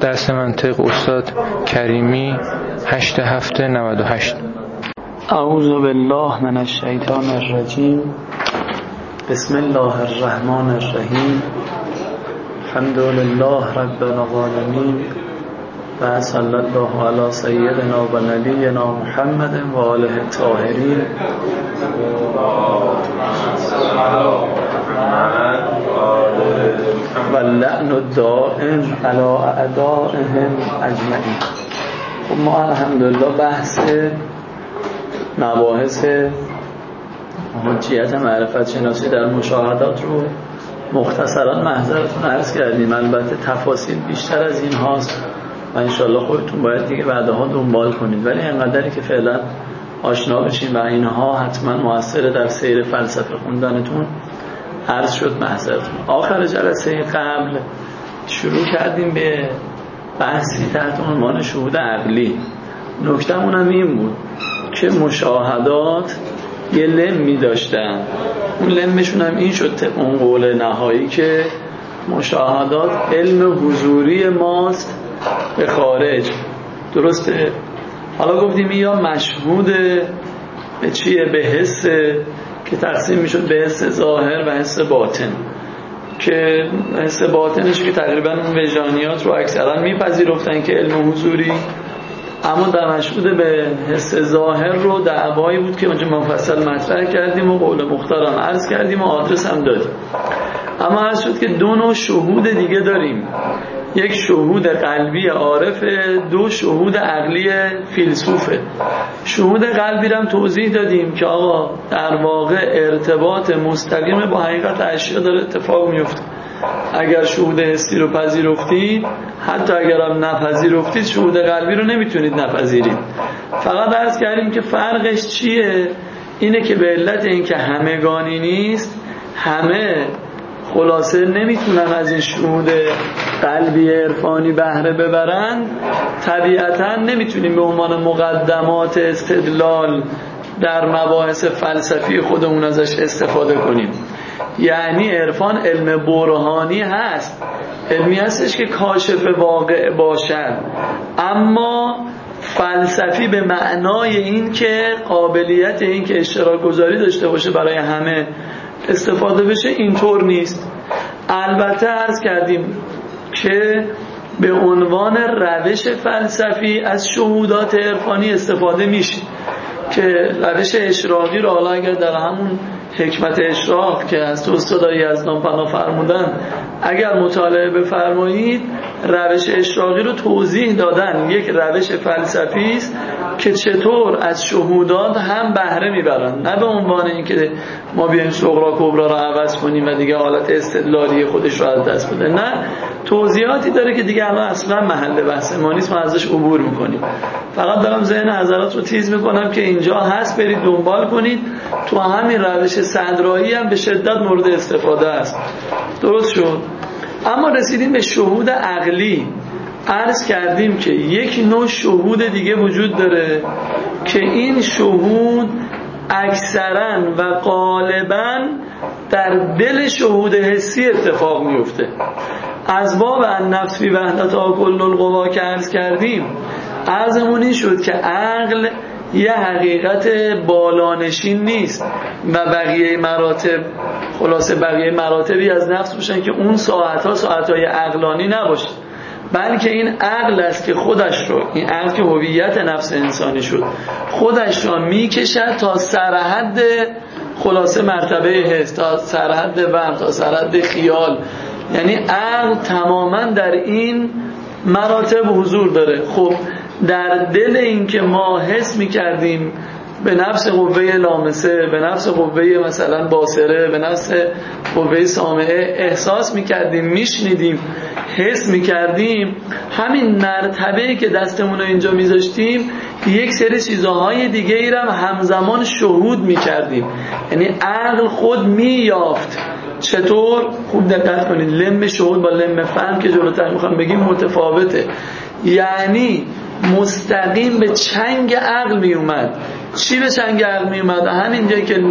درس منطق استاد کریمی 8798. اعوذ بالله من الشیطان الرجیم. بسم الله الرحمن الرحیم. الحمد لله رب العالمین و صلی الله علی سیدنا و نبینا محمد و آله الطاهرین و اللعن الدائم علی اعدائهم اجمعین. خب ما الحمدلله بحث مباحث حجیت معرفت شناسی در مشاهدات رو مختصرا محضرتون عرض کردیم. البته تفاصیل بیشتر از این هاست و انشالله خودتون باید دیگه بعدها دنبال کنید، ولی اینقدری که فعلا آشنا بشین و اینها حتما مؤثر در سیر فلسفه خوندنتون عرض شد محضرتون. آخر جلسه قبل شروع کردیم به بحثی تحت عنوان شهود عقلی. نکتمون هم این بود که مشاهدات یه لمی داشتن، اون لمشون هم این شد اون قول نهایی که مشاهدات علم حضوری ماست به خارج. درسته؟ حالا گفتیم یا مشهود به چیه؟ به حس که تقسیم میشد به حس ظاهر و حس باطن، که حس باطنش که تقریبا اون وجدانیات رو اکثرا میپذیرفتن که علم حضوری، اما در مشهود به حس ظاهر رو دعوایی بود که اونجا مفصل مطرح کردیم و قول مختارم عرض کردیم و آدرس هم دادیم. اما عرض شد که دو نوع شهود دیگه داریم، یک شهود قلبی عارفه، دو شهود عقلی فیلسوفه. شهود قلبی رو هم توضیح دادیم که آقا در واقع ارتباط مستقیم با حقیقت اشیا داره اتفاق میفته. اگر شهود حسی رو پذیرفتید، حتی اگر هم نپذیرفتید، شهود قلبی رو نمیتونید نپذیرید. فقط عرض کردیم که فرقش چیه؟ اینه که به علت اینکه همگانی نیست، همه خلاصه نمیتونن از این شهود قلبی عرفانی بهره ببرن، طبیعتا نمیتونیم به عنوان مقدمات استدلال در مباحث فلسفی خودمون ازش استفاده کنیم. یعنی عرفان علم برهانی هست، علمی هستش که کاشف واقع باشد، اما فلسفی به معنای این که قابلیت این که اشتراک گذاری داشته باشه برای همه استفاده بشه اینطور نیست. البته عرض کردیم که به عنوان روش فلسفی از شهودات عرفانی استفاده میشه، که روش اشراقی رو حالا اگر در همون حکمت اشراق که از استادای یزدان پناه فرمودن اگر مطالعه بفرمایید، روش اشراقی رو توضیح دادن. یک روش فلسفی است که چطور از شهودات هم بهره میبرن، نه به عنوان اینکه ما بیایم صغرا کبرا رو عوض کنیم و دیگه حالت استدلالی خودش رو از دست بده. نه، توضیحاتی داره که دیگه الان اصلا محل بحث ما نیست، ما ازش عبور میکنیم. فقط دارم ذهن حضرات رو تیز میکنم که اینجا هست، برید دنبال کنید. تو همین روش صدرایی هم به شدت مورد استفاده است. درست شد؟ اما رسیدیم به شهود عقلی. عرض کردیم که یک نوع شهود دیگه وجود داره که این شهود اکثرا و غالبا در دل شهود حسی اتفاق میفته. از باب النفس فی وحدتها کل القوا که عرض کردیم، عرضمون این شد که عقل یه حقیقت بالانشین نیست و بقیه مراتب، خلاصه بقیه مراتبی از نفس باشن که اون ساعتهای عقلانی نباشه، بلکه این عقل است که خودش رو، این عقل که هویت نفس انسانی شد، خودش رو میکشد تا سرحد، خلاصه مرتبه حس، تا سرحد وهم، تا سرحد خیال. یعنی عقل تماما در این مراتب حضور داره. خب در دل این که ما حس میکردیم به نفس قوه لامسه، به نفس قوه مثلا باصره، به نفس قوه سامعه احساس میکردیم، میشنیدیم، حس میکردیم، همین مرتبه‌ای که دستمون رو اینجا میذاشتیم یک سری چیزهای دیگه ای رو همزمان شهود میکردیم. یعنی عقل خود مییافت. چطور؟ خوب دقت کنید، لم شهود با لم فهم که جلوتر میخوام بگیم متفاوته. یعنی مستقیم به چنگ عقل می اومد. چی به چنگ عقل می اومد؟ همین جایی که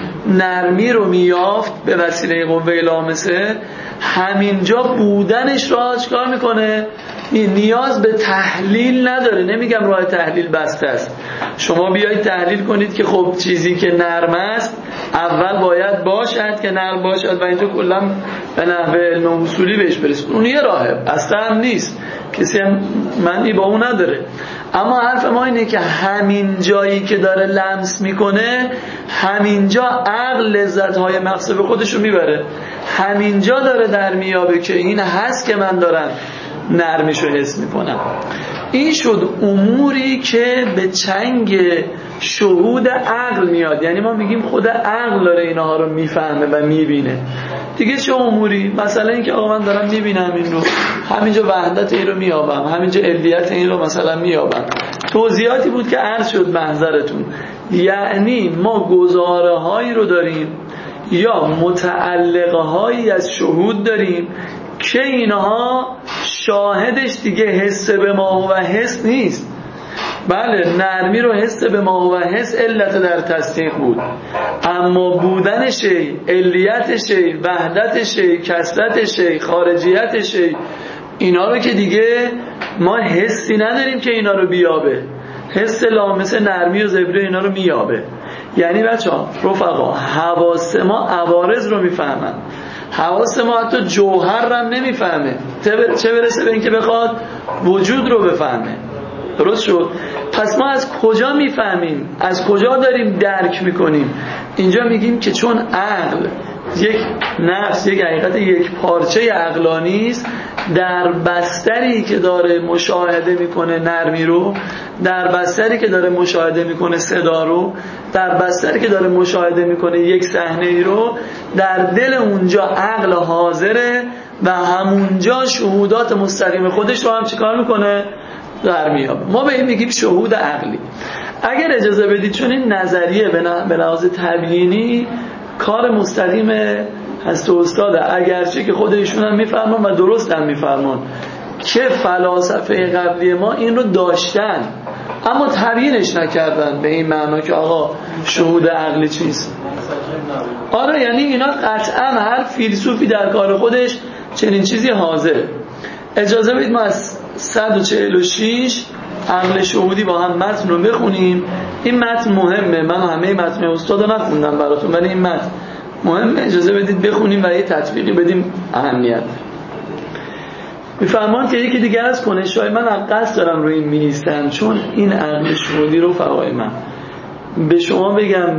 نرمی رو میافت به وسیله قوه لامسه، همینجا بودنش را چکار میکنه؟ نیاز به تحلیل نداره. نمیگم راه تحلیل بسته است، شما بیایید تحلیل کنید که خب چیزی که نرم است اول باید باشد که نرم باشد و اینجا کلا به نحوه علم اصولی بهش برسید. اون یه راهه، اصلا هم نیست، کسی هم معنی با اون نداره. اما حرف ما اینه که همین جایی که داره لمس میکنه، همینجا عقل لذت‌های مقصد خودشو میبره، همینجا داره در میابه که این هست که من دارم نرمشو حس میکنم. این شد اموری که به چنگ شهود عقل میاد. یعنی ما میگیم خود عقل داره اینها رو میفهمه و میبینه. دیگه چه اموری؟ مثلا اینکه آقا من دارم میبینم این رو، همینجا وحدت این رو میابم، همینجا علیت این رو مثلا میابم. توضیحاتی بود که عرض شد محضرتون. یعنی ما گزاره هایی رو داریم یا متعلقه هایی از شهود داریم که اینها شاهدش دیگه حس به ما و حس نیست. بله نرمی رو حس به ما و حس علت در تصدیق بود، اما بودن شی، علیت شی، وحدت شی، کثرت شی، خارجیت شی، اینا رو که دیگه ما حسی نداریم که اینا رو بیابه. حس لامسه نرمی و زبری اینا رو میابه. یعنی بچه‌ها رفقا، حواس ما عوارض رو میفهمن، حواس ما حتی جوهر رو هم نمیفهمه، چه برسه به اینکه بخواد وجود رو بفهمه. درست شد؟ پس ما از کجا میفهمیم؟ از کجا داریم درک میکنیم؟ اینجا میگیم که چون عقل یک نفس، یک حقیقت یک پارچه عقلانی است، در بستری که داره مشاهده میکنه نرمی رو، در بستری که داره مشاهده میکنه صدا رو، در بستری که داره مشاهده میکنه یک صحنه ای رو، در دل اونجا عقل حاضره و همونجا شهودات مستقیم خودش رو هم چیکار میکنه؟ در میابه. ما به این میگیم شهود عقلی. اگر اجازه بدید، چون این نظریه به لحاظ تبیینی کار مستقیم هست و استاده، اگرچه که خود ایشون هم میفرمان و درست هم میفرمان که فلاسفه قبلی ما این رو داشتن اما تبیینش نکردن به این معنا که آقا شهود عقلی چیست. آره، یعنی اینا قطعا هر فیلسوفی در کار خودش چنین چیزی حاضره. اجازه بدید ما از 146 عقل شهودی با هم متن رو بخونیم. این متن مهمه، من همه متن استاد رو نخوندم براتون، ولی این متن مهمه، اجازه بدید بخونیم و یه تطبیقی بدیم اهمیت. میفهمان که یکی دیگر از کنش‌های من قصد دارم روی این می‌نویسم، چون این عقل شهودی رو فقای من به شما بگم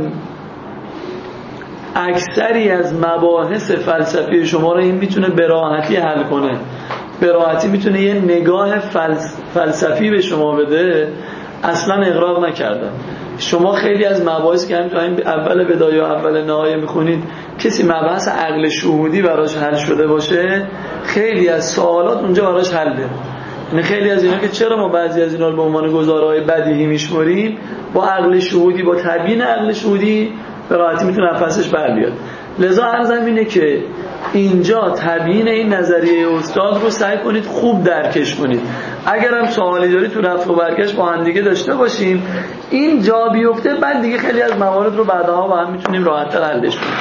اکثری از مباحث فلسفی شما رو این میتونه به راحتی حل کنه، به راحتی میتونه یه نگاه فلسفی به شما بده. اصلا اغراق نکردم. شما خیلی از مباحث که همین اول بدایه و اول نهایه میخونید، کسی مبحث عقل شهودی براش حل شده باشه، خیلی از سوالات اونجا براش حله. یعنی خیلی از اینا که چرا ما بعضی از اینا رو به عنوان گزاره‌های بدیهی میشمریم، با عقل شهودی، با تبیین عقل شهودی به راحتی میتونه نفسش بر بیاد. لذا عرضم اینه که اینجا تبیین این نظریه استاد رو سعی کنید خوب درکش کنید. اگر هم سوالی دارید تو رفت و برگشت با هم دیگه داشته باشیم، این جا بیفته، بعد دیگه خیلی از موارد رو بعدها با هم میتونیم راحت‌تر حلش کنیم.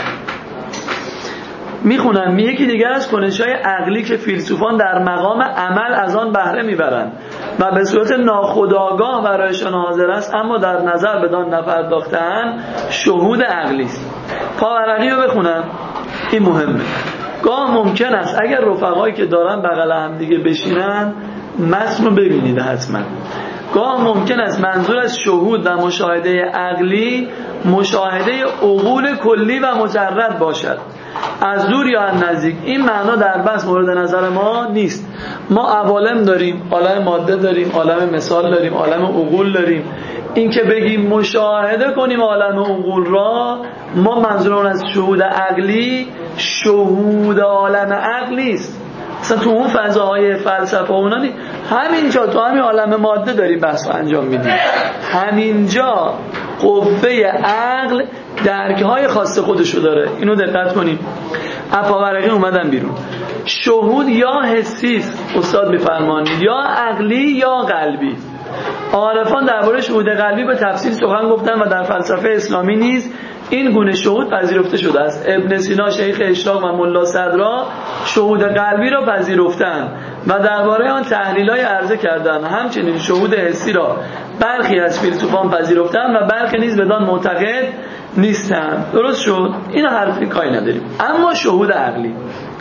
میخونم، یکی دیگر از کنش‌های عقلی که فیلسوفان در مقام عمل از آن بهره میبرند و به صورت ناخودآگاه برایشان حاضر است اما در نظر بدان نپرداخته‌اند، شهود عقلی است. پاورقی رو بخونم، این مهمه. گاه ممکن است اگر رفقایی که دارن بغل هم دیگه بشینن متن رو ببینید حتما. گاه ممکن است منظور از شهود و مشاهده عقلی مشاهده عقول کلی و مجرد باشد، از دور یا از نزدیک. این معنا در بس مورد نظر ما نیست. ما عوالم داریم، عالم ماده داریم، عالم مثال داریم، عالم عقول داریم. این که بگیم مشاهده کنیم عالم عقول را، ما منظورمون از شهود عقلی شهود عالم عقلی است. اصلا تو اون فضاهای فلسفه اونا نیست. همینجا تو همین عالم ماده داریم بحث انجام میدیم. همینجا قوه عقل درک‌های خاص خودشو داره. اینو دقت کنیم. افاورقی اومدن بیرون. شهود یا حسی است، استاد میفرمان، یا عقلی یا قلبی. عارفان درباره شهود قلبی به تفصیل سخن گفتن و در فلسفه اسلامی نیز این گونه شهود پذیرفته شده است. ابن سینا، شیخ اشراق و ملا صدرا شهود قلبی را پذیرفتند و درباره آن تحلیل‌های عرضه کردند. همچنین شهود حسی را برخی از فیلسوفان پذیرفتند و برخی نیز بدان معتقد نیستند. درست شد؟ این حرفی کاری نداریم. اما شهود عقلی،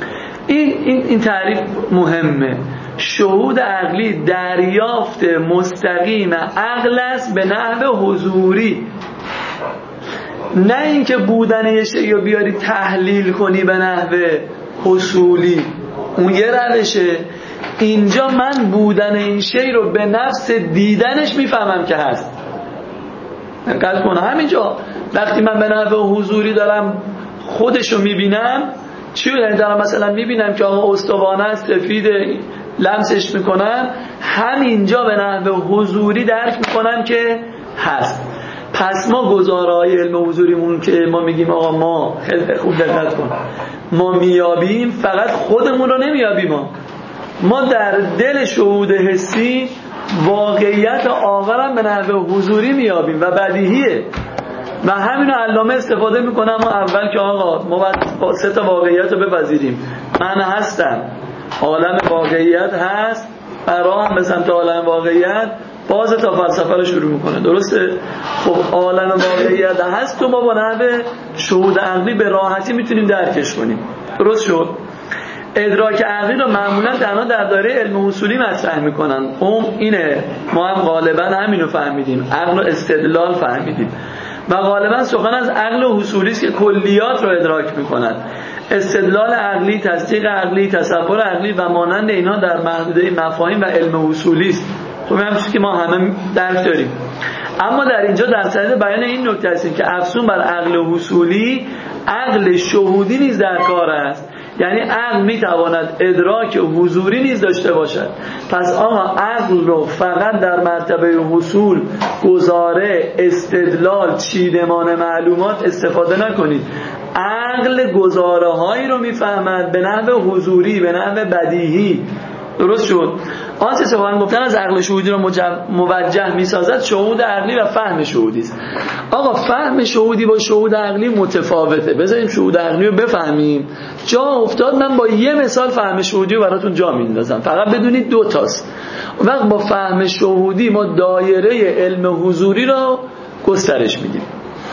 این تعریف مهمه. شهود عقلی دریافت مستقیم عقل است به نحو حضوری، نه اینکه بودن یه شیء رو بیاری تحلیل کنی به نحو حصولی، اون یه روشه. اینجا من بودن این شیء رو به نفس دیدنش میفهمم که هست. دقت کن، همینجا وقتی من به نحو حضوری دارم خودشو میبینم، چی رو دارم؟ مثلا میبینم که آقا استوانه است، سفید، لمسش میکنم، همینجا به نحو حضوری درک میکنم که هست. پس ما گزارهای علم حضوریمون که ما میگیم آقا ما، خیلی خوب دقت کن، ما میابیم، فقط خودمون رو نمیابیم، ما در دل شهود حسی واقعیت آخرم به نحو حضوری میابیم و بدیهیه و همینو علامه استفاده میکنم. ما اول که آقا ما باید 3 تا واقعیت رو بپذیریم. من هستم، عالم واقعیت هست، برام به سمت عالم واقعیت باز تا فلسفه رو شروع میکنه. درسته؟ خب عالم واقعیت هست تو ما با نحو شهود عقلی به راحتی میتونیم درکش کنیم. درست شد؟ ادراک عقلی رو معمولا تنها در دایره علم اصولی مطرح میکنن. اینه، ما هم غالبا همینو فهمیدیم، عقل و استدلال فهمیدیم و غالبا سخن از عقل و حصولی است که کلیات رو ادراک میکنن. استدلال عقلی، تصدیق عقلی، تصور عقلی و مانند اینا در محدوده مفاهیم و علم اصولی است. خب همین چیزی که ما همه درک داریم. اما در اینجا در صدد بیان این نکته هستیم که افزون بر عقل و حصولی، عقل شهودی نیز در کار است. یعنی عقل میتواند ادراک حضوری نیز داشته باشد. پس آقا عقل رو فقط در مرتبه حصول، گزاره، استدلال، چیدمان معلومات استفاده نکنید. عقل گزاره هایی رو میفهمد به نحو حضوری، به نحو بدیهی. درست شد؟ آنچه سخن گفتن از عقل شهودی رو موجه میسازد شهود عقلی و فهم شهودی است. آقا فهم شهودی با شهود عقلی متفاوته. بذاریم شهود عقلی رو بفهمیم. جا افتاد من با یه مثال فهم شهودی رو براتون جا میندازم، فقط بدونید 2 تاست. وقت با فهم شهودی ما دایره علم حضوری رو گسترش میدیم.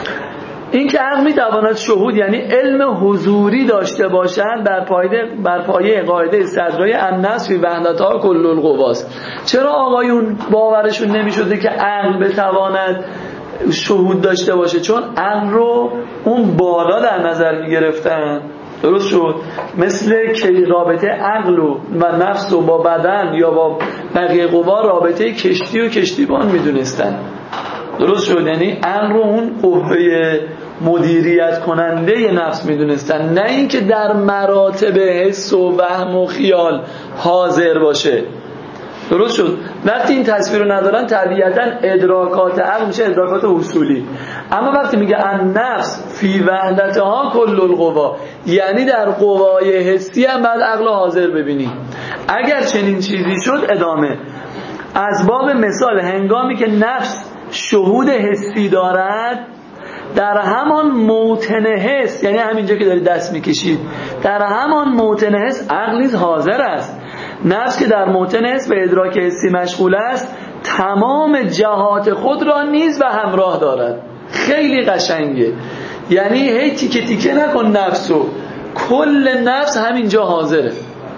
این که عقل میتواند شهود یعنی علم حضوری داشته باشند بر پایه قاعده صدرای النص فی وحدتها کل القواست. چرا آقایون باورشون نمیشده که عقل بتواند شهود داشته باشه؟ چون عقل رو اون بالا در نظر میگرفتن. درست شد؟ مثل که رابطه عقل و نفس و با بدن یا با بقیه قوا رابطه کشتی و کشتیبان میدونستن. درست شد؟ یعنی عقل رو اون قوه مدیریت کننده نفس میدونستن، نه اینکه در مراتب حس و وهم و خیال حاضر باشه. درست شد؟ وقتی این تصویر رو ندارن طبیعتا ادراکات عقل میشه ادراکات اصولی. اما وقتی میگه النفس فی وحدتها کل القوا، یعنی در قوای حسی هم بعد عقل حاضر ببینی. اگر چنین چیزی شد ادامه از باب مثال، هنگامی که نفس شهود حسی دارد در همان موطن حس، یعنی همینجا که داری دست میکشید، در همان موطن حس عقل نیز حاضر است. نفس که در موطن حس به ادراک حسی مشغول است تمام جهات خود را نیز به همراه دارد. خیلی قشنگه. یعنی هی تیکه تیکه نکن نفسو، کل نفس همینجا حاضره.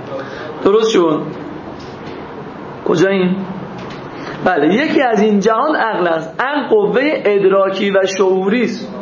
درست شد؟ کجاییم؟ بله، یکی از این جهان عقل است. عقل قوه ادراکی و شعوری است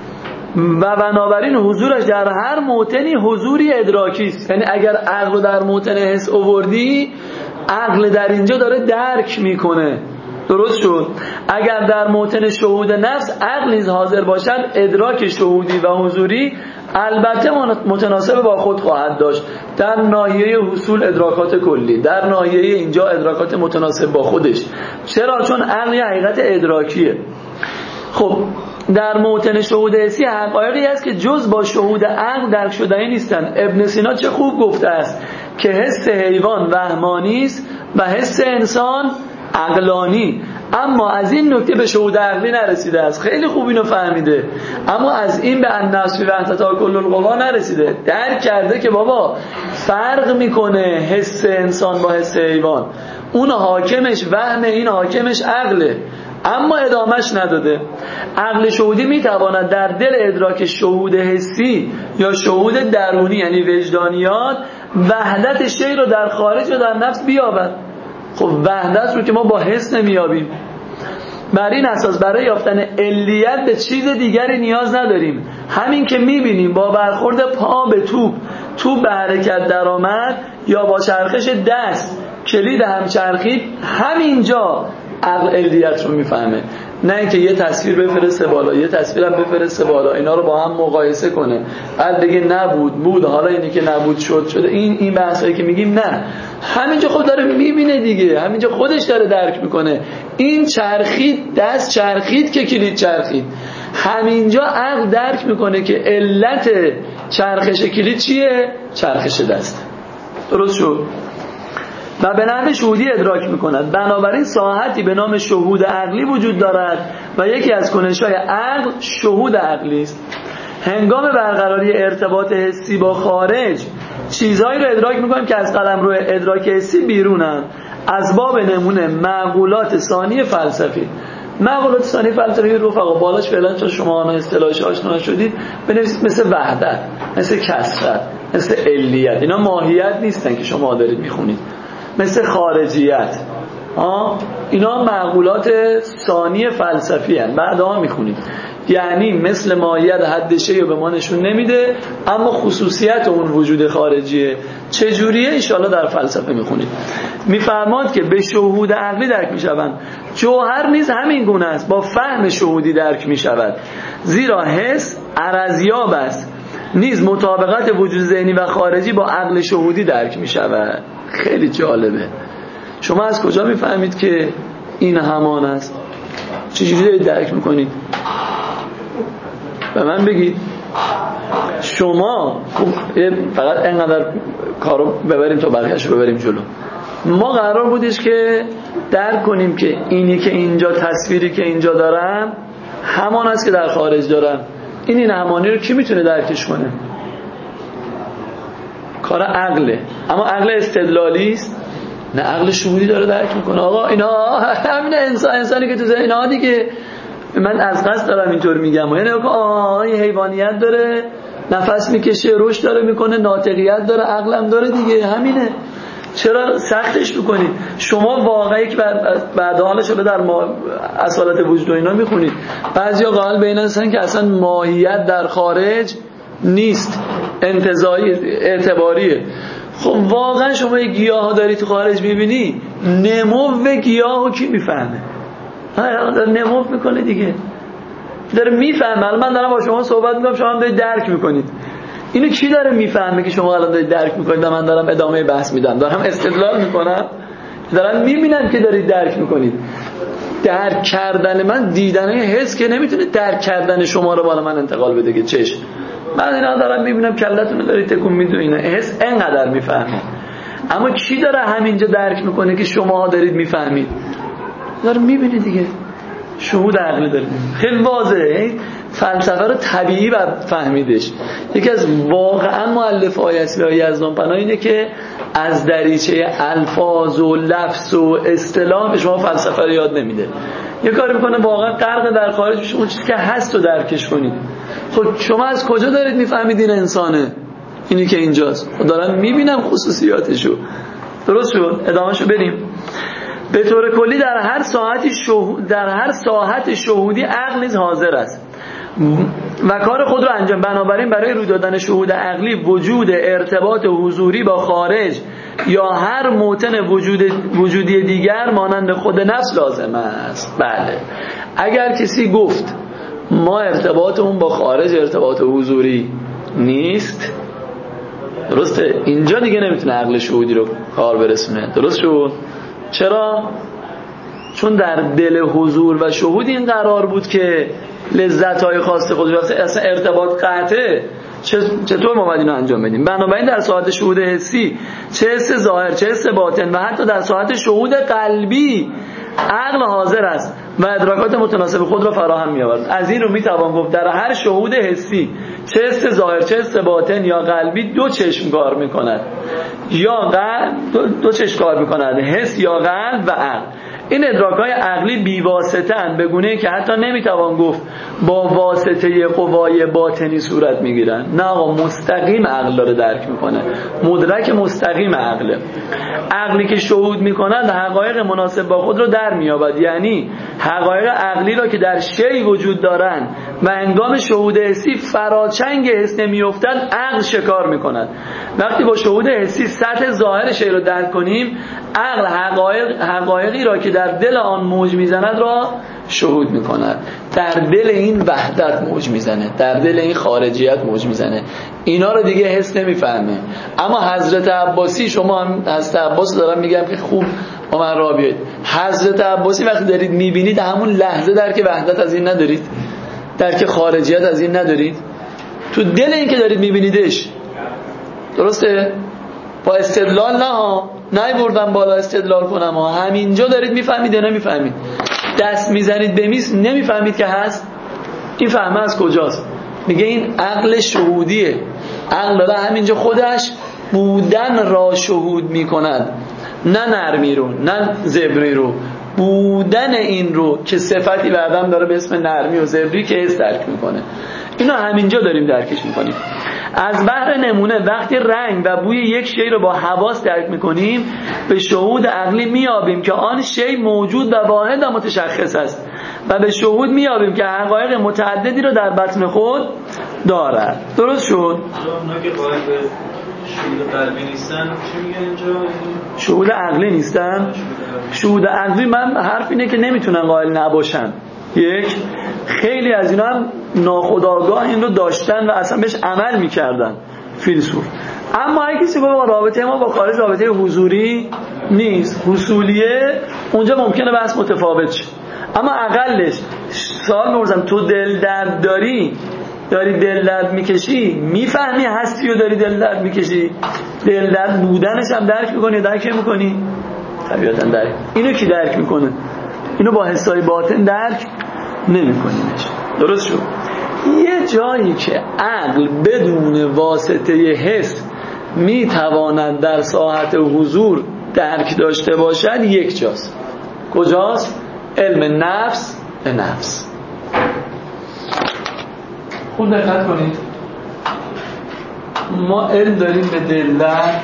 و بنابراین حضورش در هر موطنی حضوری ادراکی است. یعنی اگر عقل رو در موطن حس آوردی، عقل در اینجا داره درک میکنه. درست شد؟ اگر در موطن شهود نفس عقل نیز حاضر باشد، ادراک شهودی و حضوری البته متناسب با خود خواهد داشت. در ناحیه حصول ادراکات کلی، در ناحیه اینجا ادراکات متناسب با خودش. چرا؟ چون عقل یه حقیقت ادراکیه. خب در موطن شهود حسی حقایقی است که جز با شهود عقل درک شدنی نیستند. ابن سینا چه خوب گفته است که حس حیوان وهمانی است و حس انسان عقلانی. اما از این نکته به شهود عقلی نرسیده است. خیلی خوب اینو فهمیده، اما از این به النفس و وحدتا کل القوا نرسیده. درک کرده که بابا فرق میکنه حس انسان با حس حیوان، اون حاکمش وهمه، این حاکمش عقله، اما ادامش نداده. عقل شهودی میتواند در دل ادراک شهود حسی یا شهود درونی یعنی وجدانیات وحدت شی رو در خارج و در نفس بیابد. خب وحدت رو که ما با حس نمیابیم، بر این اساس برای یافتن علیت به چیز دیگری نیاز نداریم. همین که میبینیم با برخورد پا به توپ به حرکت در آمد یا با چرخش دست کلید هم چرخید، همینجا عقل علیت رو میفهمه. نه اینکه یه تصویر بفرسته بالا یه تصویرم بفرسته بالا، اینا رو با هم مقایسه کنه بعد بگه نبود بود، حالا اینی که نبود شده. این بحثایی که میگیم نه، همینجا خود داره میبینه دیگه، همینجا خودش داره درک میکنه. این چرخید، دست چرخید که کلید چرخید، همینجا عقل درک میکنه که علت چرخش کلید چیه؟ چرخش دست. درست شد؟ و به نحو شهودی ادراک میکند. بنابراین ساحتی به نام شهود عقلی وجود دارد و یکی از کنش‌های عقل شهود عقلی است. هنگام برقراری ارتباط حسی با خارج چیزهایی رو ادراک میکنیم که از قلمرو ادراک حسی بیرونن. از باب نمونه معقولات ثانی فلسفی. معقولات ثانی فلسفی رفقا بالاش فعلا تا شما آن اصطلاحش آشنا شدید بنویسید مثل وحدت، مثل کثرت، مثل علیت. اینا ماهیت نیستن که شما دارید میخونید، مثل خارجیت. اینا معقولات ثانی فلسفی هستند، بعدها میخونید. یعنی مثل ماهیت حد شیء رو به ما نشون نمیده، اما خصوصیت اون وجود خارجیه. چجوریه؟ انشاءالله در فلسفه میخونید. میفرماد که به شهود عقلی درک میشوند. جوهر نیز همین گونه است، با فهم شهودی درک میشود، زیرا حس عرضیاب است. نیز مطابقت وجود ذهنی و خارجی با عقل شهودی درک میشود. خیلی جالبه. شما از کجا میفهمید که این همان است؟ چجوری دارید درک میکنید؟ به من بگید. شما فقط اینقدر کارو ببریم تا بقیه‌شو ببریم جلو. ما قرار بودش که درک کنیم که اینی که اینجا تصویری که اینجا دارم همان است که در خارج دارم. این همانی رو کی میتونه درکش کنه؟ کار عقله. اما عقل استدلالی است؟ نه، عقل شهودی داره درک میکنه. آقا اینا همین انسانی که تو ذهن اینا دیگه، من از قصد دارم اینطور میگم، یعنی این حیوانیت داره، نفس میکشه، رشد داره میکنه، ناطقیت داره، عقلم داره دیگه، همینه. چرا سختش میکنید؟ شما واقعی که بعد حالش رو در اصالت وجود و اینا میخونید، بعضیا قائل به این هستن که اصلا ماهیت در خارج نیست، انتزاعی اعتباریه. خب واقعا شما یه گیاه داری تو خارج میبینی، نمو گیاهو کی میفهمه؟ داره نمو میکنه دیگه، داره میفهمه. من دارم با شما صحبت میکنم، شما هم دارید درک میکنید. اینو کی داره میفهمه که شما الان دارید درک میکنید و من دارم ادامه بحث میدم، دارم استدلال میکنم، دارم میبینم که دارید درک میکنید. درک کردن من، دیدن حس که نمیتونه درک کردن شما رو بالا من انتقال بده که چشم. من اینا دارم میبینم کلتون رو دارید تکون میدید، اینا حس انقدر میفهمه. اما کی داره همینجا درک میکنه که شما دارید میفهمید؟ داره میبینه دیگه، شهود عقلی داره. خیلی واضحه. فلسفه رو طبیعی بر فهمیدش. یکی از واقعا مؤلفه‌های اصلی یزدانپناه اینه که از دریچه الفاظ و لفظ و اصطلاح به شما فلسفه رو یاد نمیده. یه کاری میکنه واقعا غرق در خارج بشه، اون چیزی که هست رو درکش کنید. خب شما از کجا دارید میفهمید این انسانه؟ اینی که اینجاست. خب دارم میبینم خصوصیاتشو. درست شد؟ ادامهشو بریم. به طور کلی در هر ساحت شهودی عقل نیز حاضر است و کار خود را انجام. بنابراین برای روی دادن شهود عقلی وجود ارتباط حضوری با خارج یا هر موطن وجودی دیگر مانند خود نفس لازم است. بله، اگر کسی گفت ما ارتباطمون با خارج ارتباط حضوری نیست، درسته، اینجا دیگه نمیتونه عقل شهودی رو کار برسونه. درست شد؟ چرا؟ چون در دل حضور و شهود این قرار بود که لذت‌های خاص خود اصلا ارتباط قطعه، چطور ما باید اینو انجام بدیم؟ بنابراین در ساعت شهود حسی، چه حس ظاهر چه حس باطن و حتی در ساعت شهود قلبی عقل حاضر است و ادراکات متناسب خود را فراهم می‌آورد. از این رو میتوان گفت در هر شهود حسی، چه حس ظاهر چه حس باطن یا قلبی، دو چشم کار می‌کند یا قلب دو چشم کار می‌کند، حس یا قلب و عقل. این ادراک‌های عقلی بی‌واسطه‌اند، به گونه‌ای که حتی نمیتوان گفت با واسطه قوای باطنی صورت میگیرن. نه آقا، مستقیم عقل داره درک میکنه، مدرک مستقیم عقله. عقلی که شهود میکند حقایق مناسب با خود رو در میابد، یعنی حقایق عقلی را که در شی وجود دارن و هنگام شهود حسی فراچنگ حس نمیافتند عقل شکار میکند. وقتی با شهود حسی سطح ظاهر شی رو درک کنیم، عقل حقایقی را که در دل آن موج میزند را شهود میکند. در دل این وحدت موج میزنه، در دل این خارجیت موج میزنه. اینا رو دیگه حس نمیفهمه. اما حضرت عباسی، شما هم حضرت عباس دارم میگم که خوب با من را بیاید، حضرت عباسی وقتی دارید میبینید همون لحظه درک وحدت از این ندارید، درک خارجیت از این ندارید، تو دل این که دارید میبینیدش. درسته؟ با استدلال نه بردم بالا استدلال کنم همینجا دارید میفهمید یا نمیفهمید؟ دست میزنید به میز نمیفهمید که هست؟ این فهمه از کجاست؟ میگه این عقل شهودیه. عقل داره همینجا خودش بودن را شهود میکند، نه نرمی رو نه زبری رو، بودن این رو که صفتی به آدم داره به اسم نرمی و زبری که حس درک میکنه. اینا همینجا داریم درکش میکنیم. از بحر نمونه وقتی رنگ و بوی یک شی رو با حواس درک میکنیم، به شهود عقلی میابیم که آن شی موجود و واحد و متشخص است و به شهود میابیم که حقایق متعددی رو در بطن خود دارد. درست شد؟ اونا که قائل به شهود قلبی نیستن چی میگن اینجا؟ شهود عقلی نیستن؟ شهود عقلی من حرف اینه که نمیتونن قائل نباشن. یک، خیلی از اینا هم ناخودآگاه این رو داشتن و اصلا بهش عمل میکردن، فیلسوف. اما اگه کسی گفت رابطه ما با خارج رابطه حضوری نیست، حصولیه، اونجا ممکنه بحث متفاوت شه. اما اقلش سوال می‌پرسم، تو دل درد داری دل درد میکشی، میفهمی هستی رو داری دل درد میکشی؟ دل درد بودنش هم درک میکنی، درک میکنی؟ طبیعتا درک. اینو کی درک میکنه؟ اینو با حسای باطن درک نمیکنیمش. درست شد؟ یه جایی که عقل بدون واسطه حس میتواند در ساحت حضور درک داشته باشد یک جاست. کجاست؟ علم نفس به نفس. خود دقت کنید، ما علم داریم به دل درد،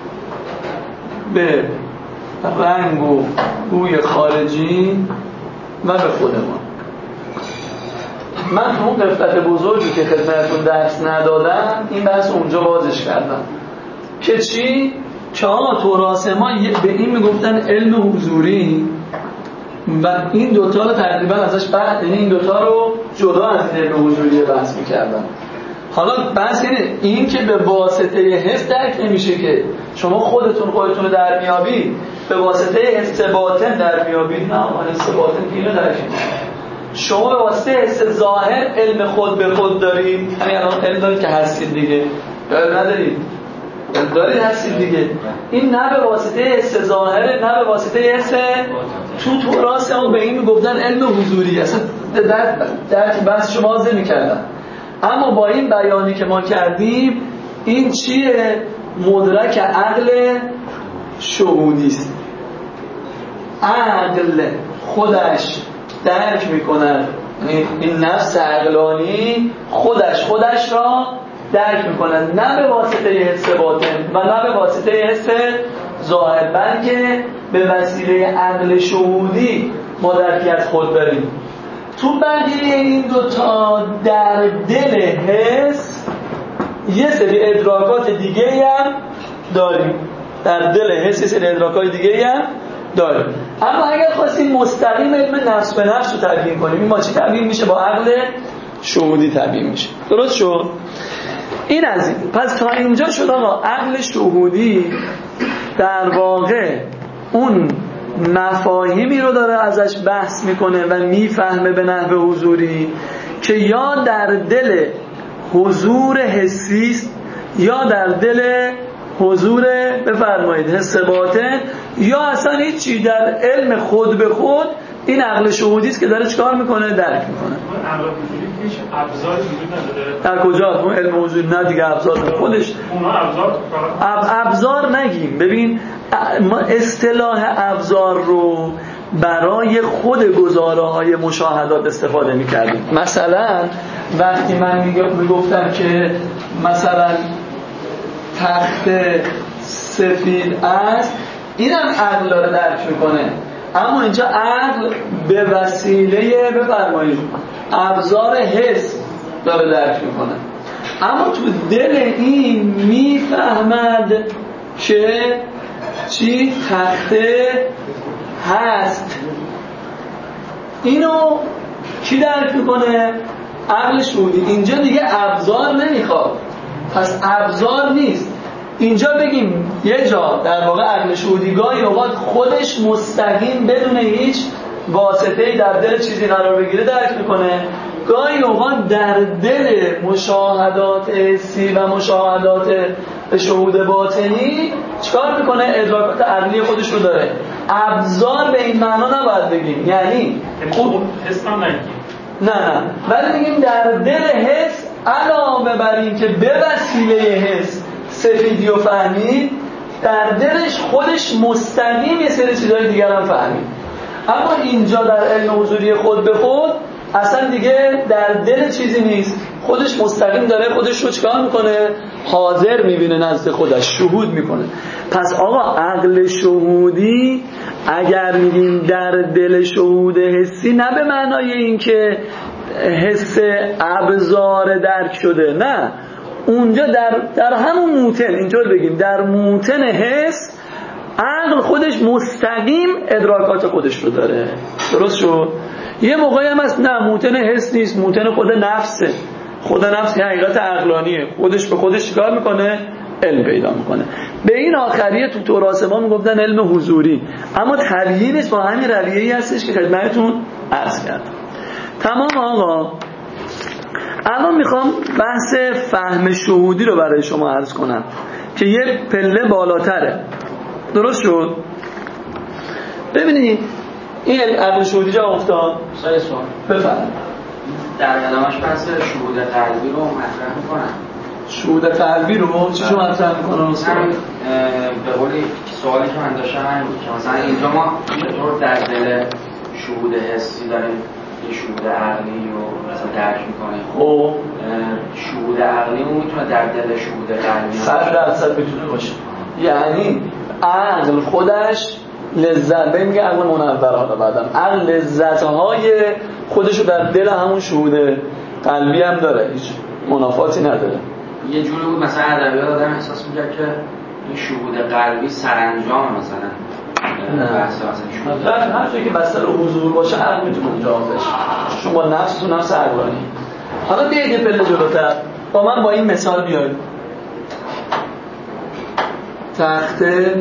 به رنگ و بوی خارجی و به خودمان. من تو اون قفلت بزرگی که خدمتتون درس ندادم این بحث اونجا بازش کردم که چی؟ که آقا توراس ما به این میگفتن علم حضوری و این دوتا رو تقریبا ازش بعد، یعنی این دوتا رو جدا از علم حضوری بحث میکردن. حالا بحث این که به واسطه حس درک نمیشه که شما خودتون رو در میابید، به واسطه حس باطن در میابید. نه حس باطن اینو درک نمیشه. شما به واسطه حس ظاهر علم خود به خود دارید، یعنی الان علم دارید که هستید دیگه، یا ندارید؟ دارید هستید دیگه. این نه به واسطه حس ظاهر نه به واسطه حس تو توراس ما به این میگفتن علم حضوری. اصلا در بحث شما واضح میکردن. اما با این بیانی که ما کردیم این چیه؟ مدرک عقل شهودی است. عقل خودش درک میکند، این نفس عقلانی خودش را درک میکند، نه به واسطه حس باطن و نه به واسطه حس ظاهر، بلکه به وسیله عقل شهودی ما درکی از خود داریم. تو بقیه این دوتا در دل حس یه سری ادراکات دیگه هم داریم، در دل حس یه سری ادراکات دیگه هم داریم. اما اگر خواستیم مستقیم علم نفس به نفس رو تبیین کنیم، این ما چی تبیین میشه؟ با عقل شهودی تبیین میشه. درست شد؟ این از این. پس تا اینجا شد آقا عقل شهودی در واقع اون مفاهیمی رو داره ازش بحث میکنه و میفهمه به نحو حضوری که یا در دل حضور حسی است یا در دل حضور بفرمایید حس باطن یا اصلا هیچی در علم خود به خود این عقل شهودی است که داره چیکار میکنه؟ درک میکنه. عقل حضوری هیچ ابزاری وجود نداره در کجا؟ اون علم حضوری نه دیگه، ابزار خودش. اونها ابزار نگیم. ببین ما اصطلاح ابزار رو برای خود گزاره‌های مشاهدات استفاده می‌کردیم. مثلا وقتی من میگفتم که مثلا تخت سفید است، اینم عقل داره درک میکنه، اما اینجا عقل به وسیله بفرمایید ابزار حس داره درک میکنه، اما تو دل این میفهمد که چی تخته هست. اینو کی درک میکنه؟ عقل شهودی. اینجا دیگه ابزار نمیخواد، پس ابزار نیست. اینجا بگیم یه جا در واقع عقل شهودی گاهی اوقات خودش مستقیم بدون هیچ واسطه‌ای در دل چیزی قرار بگیره درک میکنه، گاهی اوقات در دل مشاهدات حسی و مشاهدات شهود باطنی چیکار میکنه؟ ادراکات عقلی خودش رو داره. ابزار به این معنا نباید بگیم، یعنی خود حس هم نگیم، نه ولی میگیم در دل حس علاوه بر این که به وسیله حس سفیدی و فهمید، در دلش خودش مستقیم یه سری چیزای دیگر هم فهمید. اما اینجا در علم حضوری خود به خود اصلا دیگه در دل چیزی نیست، خودش مستقیم داره خودش رو چیکار میکنه؟ حاضر میبینه نزد خودش، شهود میکنه. پس آقا عقل شهودی اگر میگیم در دل شهود حسی، نه به معنای این که حس ابزار درک شده، نه، اونجا در همون موتن، اینطور بگیم در موتن حس عقل خودش مستقیم ادراکات خودش رو داره. درست شد؟ یه موقعی هم هست نه موتن حس نیست، موتن خود نفسه. خود نفس حقیقت عقلانیه، خودش به خودش چیکار میکنه؟ علم پیدا میکنه. به این آخریه تو تراث ما میگفتن علم حضوری، اما تبیینش با همین رویه‌ای هستش که خدمتتون عرض کردم. تمام آقا. الان میخوام بحث فهم شهودی رو برای شما عرض کنم که یه پله بالاتره. درست شد؟ ببینید این عقل شهودی جا افتاد. سوال بفرمایید. در ادامهش بحث شهود قلبی رو مطرح میکنن. شهود قلبی رو چیشو مطرح میکنن؟ به قولی سوالی که من داشتم این بود که مثلا اینجا ما چطور در دل شهود حسی داریم یه شهود عقلی رو مثلا درک میکنیم. خب شهود عقلی اون میتونه در دل شهود قلبی 100% میتونه باشه. یعنی عقل خودش لذت میگه عقل منور، حالا بعدم عقل لذت‌های خودشو در دل همون شهود قلبی هم داره، هیچ منافاتی نداره. یه جوری بود مثلا ادبیات آدم احساس می‌کرد که این شهود قلبی سرانجام مثلا بحث مثلا هر جایی که بستر حضور باشه عقل میتونه اونجا بشه، چون با نفس تو نفس عقلانی. حالا بیاید یه پله جلوتر با من با این مثال بیاید. تخت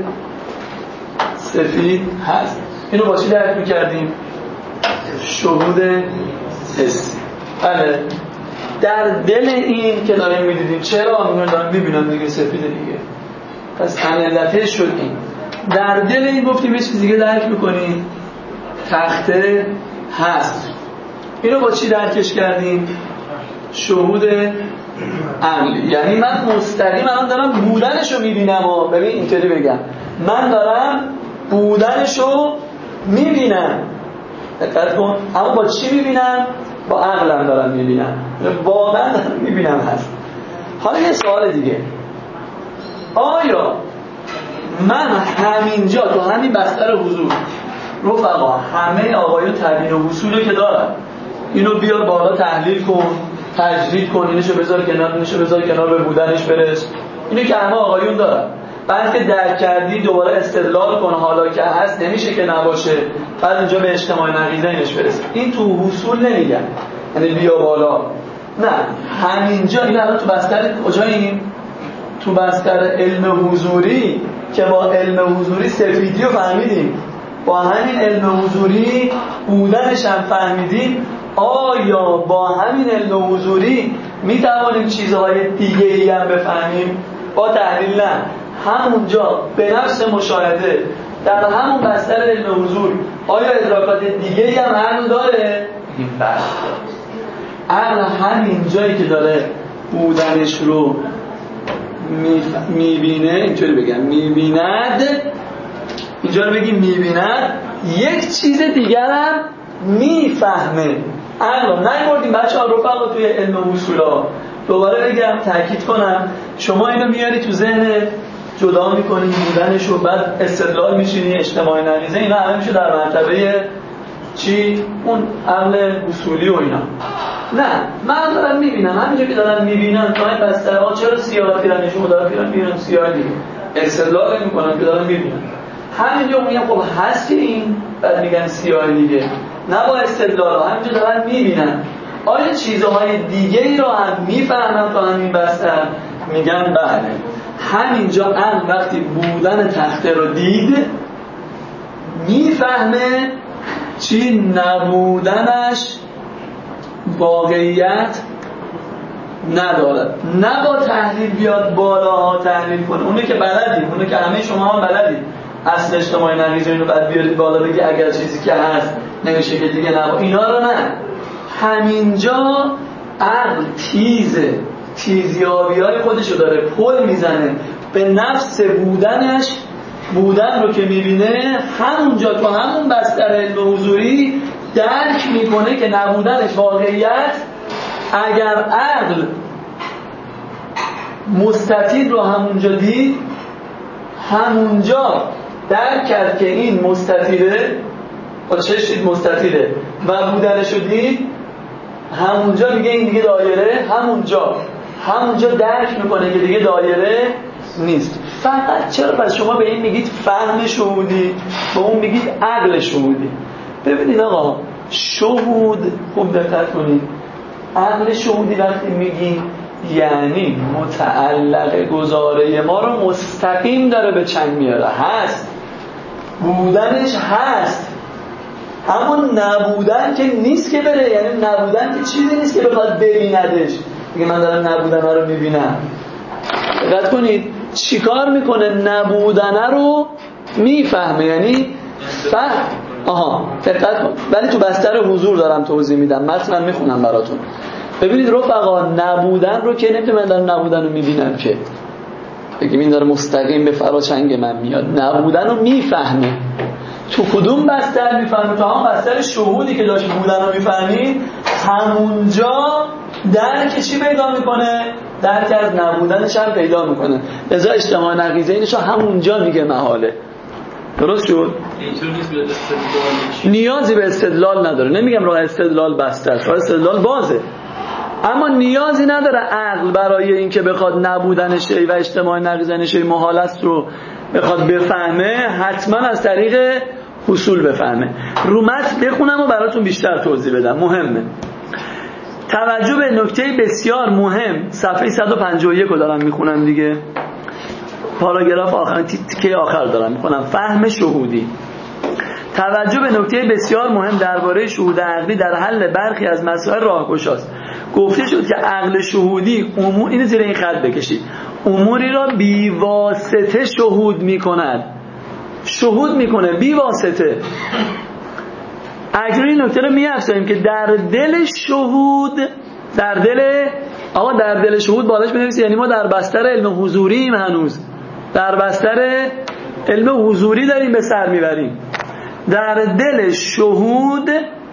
سفید هست، اینو با چی درک میکردیم؟ شهود حسی. بله، در دل این که داریم میدیدیم، چرا میگن داریم میبینم دیگه سفیده دیگه، پس علته شد این. در دل این گفتیم یه چیز دیگه درک میکنیم، تخته هست. اینو با چی درکش کردیم؟ شهود عقلی. یعنی من مستقیم الان دارم بودنشو میبینم و ببین اینطوری بگم، من دارم بودنشو میبینم، دقت کن، اما با چی میبینم؟ با عقلم دارم میبینم، واقعا دارم میبینم هست. حالا یه سوال دیگه، آیا من همینجا تو همین بستر حضور رفقا همه آقایون تبیین و حصوله که دارن، اینو بیار بالا تحلیل کن، تجرید کن، اینشو بذار کنار، اینشو بذار کنار، به بودنش برس، اینو که همه آقایون دارن. بعد که درک کردی دوباره استدلال کن، حالا که هست نمیشه که نباشه، بعد اینجا به اجتماع نقیضه اینش برسه. این تو حصول نمیگن یعنی بیا بالا، نه، همینجا. این الان تو بستر کجاییم؟ تو بستر علم حضوری که با علم حضوری سفیدی رو فهمیدیم، با همین علم حضوری بودنش هم فهمیدیم. آیا با همین علم حضوری میتوانیم چیزهای دیگه ای هم بفهمیم؟ با تحلیل نه، همونجا به نفس مشاهده در همون بستر علم حضور آیا ادراکات دیگه هم عقل داره؟ این بحث عقل همین جایی که داره بودنش رو میبینه، اینطوری بگم میبیند، اینجا رو بگیم میبیند، یک چیز دیگر هم میفهمه. عقل نمی‌بردیم بچه ها رفقا توی علم اصولا، دوباره بگم تاکید کنم، شما اینو میاری تو ذهنت جدا میکنی بودنش رو، بعد استدلال میشینی اجتماعی نریزه، اینا همه میشه در مرتبه چی؟ اون عقل اصولی و اینا. نه، من دارم میبینم، همینجا که دارم میبینم تا این بستر ها چرا سیاه پیرنشون رو دارم میبینم سیاه دیگه، استدلال نمی‌کنم که دارم میبینم، همینجا میگم خب هست که این، بعد میگن سیاه دیگه، نه با استدلال ها، همینجا دارم میبینم. آیا چیزهای دیگه ای رو هم میفهمم تا همین بستر؟ میگن بله. همینجا عقل وقتی بودن تخته رو دید میفهمه چی نبودنش واقعیت نداره، نه با تحلیل بیاد بالاها تحلیل کنه، اونه که بلدید، اونه که همه شما هم بلدید، اصل اجتماعی نقیض اینو بعد بیارید بالا بگی اگر چیزی که هست نمیشه که دیگه نه، اینا رو نه. همینجا عقل تیزیابی‌های خودشو داره پل میزنه به نفس بودنش، بودن رو که میبینه همونجا تو همون بستر علم حضوری درک میکنه که نبودنش واقعیت. اگر عقل مستطیل رو همونجا دید، همونجا درک کرد که این مستطیله، با چشم دید مستطیله و بودنش رو دید، همونجا میگه این دیگه دایره، همونجا درک میکنه که دیگه دایره نیست. فقط چرا پس شما به این میگید فهم شهودی، به اون میگید عقل شهودی؟ ببینید آقا، شهود، خوب دقت کنید، عقل شهودی وقتی میگی یعنی متعلق گزاره ما رو مستقیم داره به چنگ میاره، هست، بودنش هست، اما نبودن که نیست که بره، یعنی نبودن که چیزی نیست که بخواد ببیندش، دیگه من دارم نبودن رو میبینم. دقت کنید چیکار میکنه؟ نبودن رو میفهمه، یعنی فهم. دقت کن، ولی تو بستر حضور دارم توضیح میدم، مثلا میخونم براتون. ببینید رفقا، نبودن رو که نمیدونم من دارم نبودن رو میبینم که بگیم این داره مستقیم به فراچنگ من میاد، نبودن رو میفهمه. تو کدوم بستر میفهمه؟ تو هم بستر شهودی که داشت بودن رو میفهمید، همونجا درک چی پیدا میکنه؟ درک از نبودنش هم پیدا میکنه. لذا اجتماع نقیضه اینش همونجا میگه محاله. درست شد؟ نیازی به استدلال نداره، نمیگم راه استدلال بسته است، راه استدلال بازه، اما نیازی نداره عقل برای اینکه بخواد نبودن شی و اجتماع نقیضه شی محال است رو بخواد بفهمه، حتما از طریق حصول بفهمه. رو متن بخونم و براتون بیشتر توضیح بدم، مهمه. توجه به نکته بسیار مهم، صفحه 151 رو دارم میخونم دیگه، پاراگراف آخر، تیکه آخر دارم میخونم، فهم شهودی. توجه به نکته بسیار مهم درباره شهود عقلی در حل برخی از مسائل راهگشاست. گفته شد که عقل شهودی اینو زیر این خط بکشید، اموری را بی واسطه شهود میکند، شهود میکنه بی واسطه. اگر این نکته رو میافزاییم که در دل شهود، در دل شهود بالاش بنویسید، یعنی ما در بستر علم حضوریم، هنوز در بستر علم حضوری داریم به سر میبریم. در دل شهود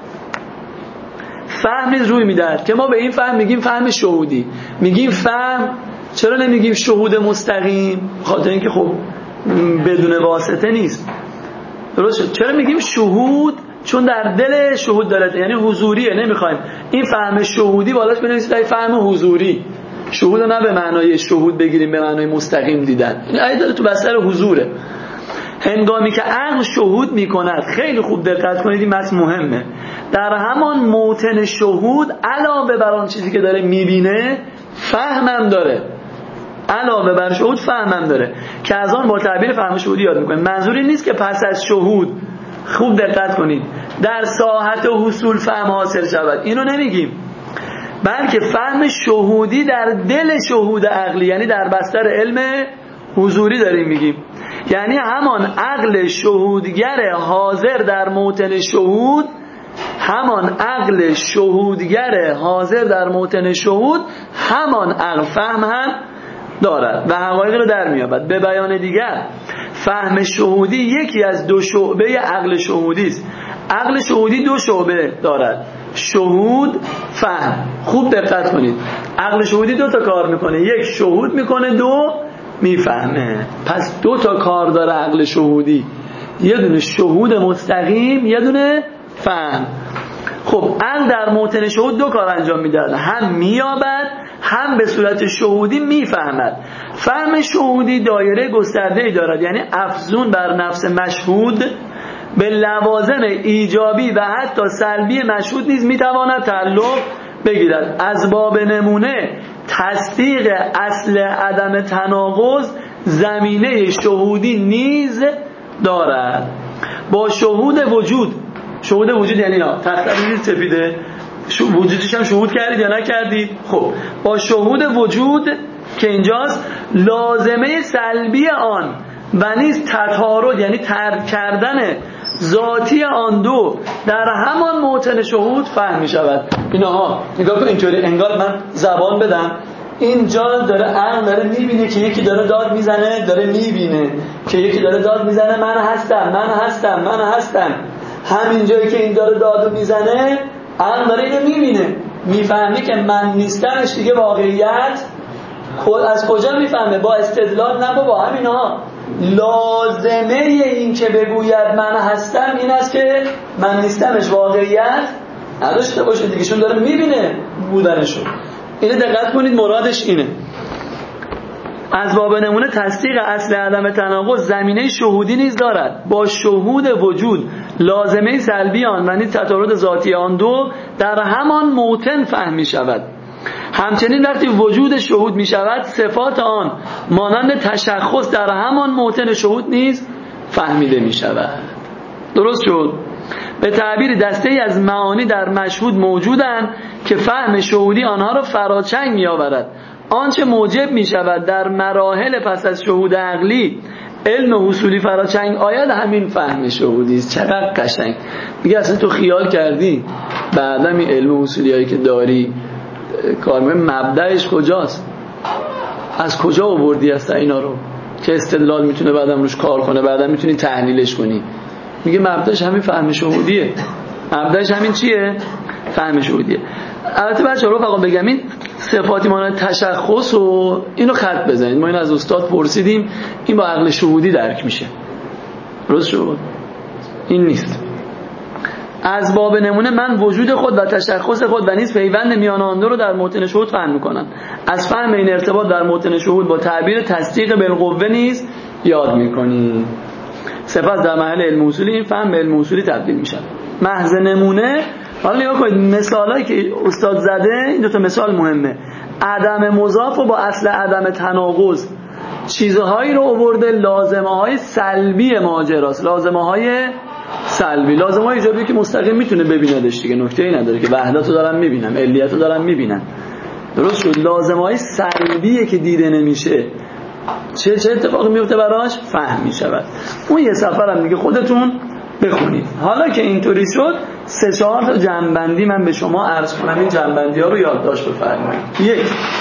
فهم روی میدهد که ما به این فهم میگیم فهم شهودی. میگیم فهم، چرا نمیگیم شهود مستقیم؟ خاطر اینکه خب بدون واسطه نیست. درسته؟ چرا میگیم شهود؟ چون در دل شهود داره، یعنی حضوریه. نمیخوایم این فهم شهودی بالاش بنویسید ای فهم حضوری، شهود رو نه به معنای شهود بگیریم، به معنای مستقیم دیدن. این آیه داره تو بستر حضوره. هنگامی که عقل شهود میکند، خیلی خوب دقت کنید، این متن مهمه، در همان موطن شهود علاوه بر آن چیزی که داره میبینه فهمم داره، علاوه بر شهود فهمم داره، که از آن با تعبیر فهم شهودی یاد میکنه. منظوری نیست که پس از شهود، خوب دقت کنید، در ساحت حصول فهم حاصل شود، اینو نمیگیم، بلکه فهم شهودی در دل شهود عقلی، یعنی در بستر علم حضوری داریم میگیم، یعنی همان عقل شهودگر حاضر در موطن شهود، همان عقل شهودگر حاضر در موطن شهود همان عقل فهم هم دارد و حقایق رو در میابد. به بیان دیگر فهم شهودی یکی از دو شعبه عقل شهودی است. عقل شهودی دو شعبه دارد، شهود، فهم. خوب دقت کنید، عقل شهودی دو تا کار میکنه، یک شهود میکنه، دو میفهمه. پس دو تا کار داره عقل شهودی، یه دونه شهود مستقیم، یه دونه فهم. خب عقل در موطن شهود دو کار انجام میده، هم مییابد هم به صورت شهودی میفهمد. فهم شهودی دایره گسترده‌ای دارد، یعنی افزون بر نفس مشهود به لوازم ایجابی و حتی سلبی مشهود نیز میتواند تعلق بگیرد. از باب نمونه تصدیق اصل عدم تناقض زمینه شهودی نیز دارد. با شهود وجود، شهود وجود یعنی تخته سفیده، وجودش هم شهود کردید یا نکردید؟ خب با شهود وجود که اینجاست، لازمه سلبی آن و نیز تطارد یعنی ترک کردن ذاتی آن دو در همان موطن شهود فهم می شود. اینها نگاه کن، اینطوری انگار من زبان بدم، اینجا داره عقل داره میبینه که یکی داره داد میزنه، داره میبینه که یکی داره داد میزنه من هستم من هستم من هستم. همین جایی که این داره دادو میزنه عقل داره اینو میبینه، میفهمه که من نیستمش دیگه واقعیت. از کجا میفهمه؟ با استدلال، نه با همینها. لازمه این که بگوید من هستم این است که من نیستمش واقعیت نداشته باشه دیگه، چون داره میبینه بودنشو. اینو دقت کنید، مرادش اینه. از باب نمونه تصدیق اصل عدم تناقض زمینه شهودی نیز دارد. با شهود وجود لازمه سلبی آن و نیز تطارد ذاتی آن دو در همان موطن فهم می شود. همچنین وقتی وجود شهود می شود صفات آن مانند تشخص در همان موطن شهود نیز فهمیده می شود. درست شد؟ به تعبیر دسته‌ای از معانی در مشهود موجودند که فهم شهودی آنها را فراچنگ می آورد. آنچه موجب می شود در مراحل پس از شهود عقلی علم حصولی فراچنگ آید همین فهم شهودی است. چقدر قشنگ میگه. اصلا تو خیال کردی بعدا این علم حصولی هایی که داری کارمه مبدأش کجاست؟ از کجا آوردی هسته اینا رو که استدلال میتونه بعدم روش کار کنه، بعدم میتونی تحلیلش کنی؟ میگه مبدأش همین فهم شهودیه. مبدأش همین چیه؟ فهم شهودیه. البته بچه‌ها رفقا بگم این صفاتی مانند تشخص و اینو خط بزنید. ما این از استاد پرسیدیم، این با عقل شهودی درک میشه. درست شد؟ این نیست. از باب نمونه من وجود خود و تشخص خود و نیز پیوند میان آن دو رو در موطن شهود فهم میکنم. از فهم این ارتباط در موطن شهود با تعبیر تصدیق بالقوه نیز یاد میکنیم. سپس در محل علم اصولی این فهم به علم اصولی تبدیل میشه. محض نمونه. حالا نگاه کنید مثالایی که استاد زده، این دو تا مثال مهمه. عدم مضاف و با اصل عدم تناقض چیزهایی رو آورده، لازمه های سلبی ماجراست. لازمه های سلبی، لازمه های ایجابی که مستقیم میتونه ببیندش دیگه، نکته ای نداره که وحدت رو دارم میبینم، علیت رو دارم میبینم. درست شد؟ لازمه های سلبیه که دیده نمیشه، چه اتفاقی میفته براش؟ فهم میشود. اون یه سفرم دیگه خودتون بخونید. حالا که اینطوری شد 3-4 تا جنبندی من به شما عرض کنم، این جنبندی ها رو یادداشت بفرمایید. 1.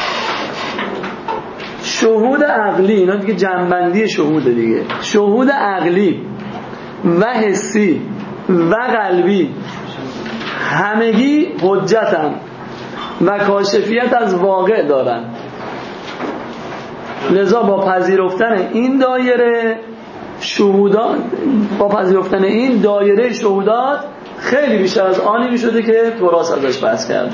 شهود عقلی، اینا دیگه جنبندی شهود دیگه. شهود عقلی و حسی و قلبی همگی حجتن و کاشفیت از واقع دارن. لذا با پذیرفتن این دایره شهودات، با پذیرفتن این دایره شهودات خیلی بیشتر از آنی میشده که تراث ازش بحث کرده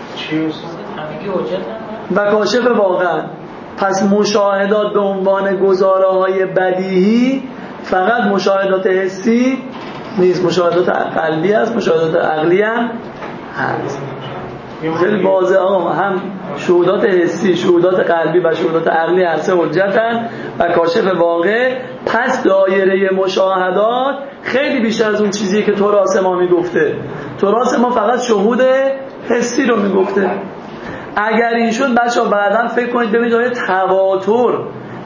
و کاشف واقع. پس مشاهدات به عنوان گزاره‌های بدیهی فقط مشاهدات حسی نیست، مشاهدات قلبی هست، مشاهدات عقلی هم هست. خیلی واضحه آقا، هم شهودات حسی، شهودات قلبی و شهودات عقلی هر سه حجتن و کاشف واقع. پس دایره مشاهدات خیلی بیشتر از اون چیزیه که تراث ما میگفته. تراث ما فقط شهود حسی رو میگفته. اگر این شد بچه‌ها بعداً فکر کنید ببینید تواتر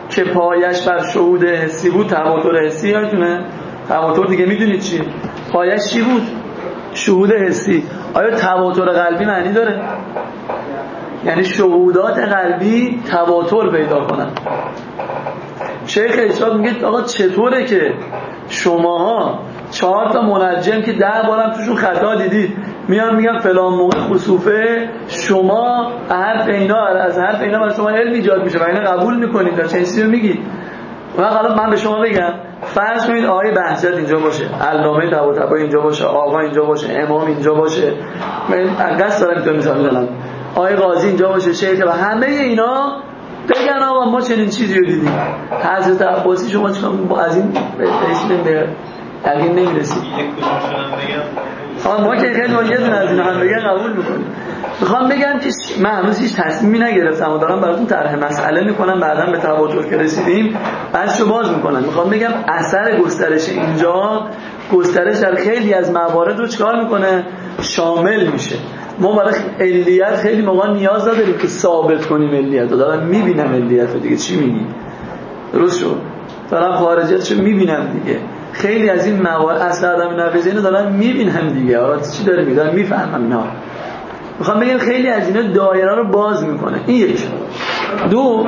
که پایش بر شهود حسی بود تواتر حسی. یادتونه تواتر دیگه میدونید چیه؟ پایش چی بود؟ شهود حسی. آیا تواتر قلبی معنی داره؟ یعنی شهودات قلبی تواتر پیدا کنن. شیخ ارشاد میگه آقا چطوره که شماها 4 تا منجم که 10 بارم توشون خطا دیدید میان میگن فلان موقع خسوفه، شما حرف اینا از حرف اینا برای شما علم ایجاد میشه و اینا قبول میکنید در چه چیزی رو میگید. و حالا من به شما بگم فرض کنید آقای بهجت اینجا باشه، علامه طباطبایی اینجا باشه، آقا اینجا باشه، امام اینجا باشه، من قصد دارم تو مثال میزنم، آقای قاضی اینجا باشه، شیخ و همه اینا بگن آقا ما چنین چیزی رو دیدیم. حضرت عباسی شما چیکار از این رسیدیم به یقین نمیرسید؟ ما که خیلی یه دونه از اینا هم بگن قبول میکنیم. میخوام بگم که من هنوز هیچ تصمیمی نگرفتم و دارم براتون طرح مسئله میکنم، بعداً به تواتر که رسیدیم بحثشو باز میکنم. میخوام بگم اثر گسترش اینجا، گسترش در خیلی از موارد رو چکار میکنه؟ شامل میشه. ما برای علیت خیلی موقع نیاز نداریم که ثابت کنیم علیت رو، دارم میبینم علیت رو دیگه. چی میگی؟ درست شد؟ دارم خارجیتشو میبینم دیگه. خیلی از این موارد اصل آدم نویزه اینو دارم میبینم دیگه. آره چی داری میگی؟ دارم میفهمم اینا. میخوام بگم خیلی از اینا دایره رو باز میکنه. این یک. دو،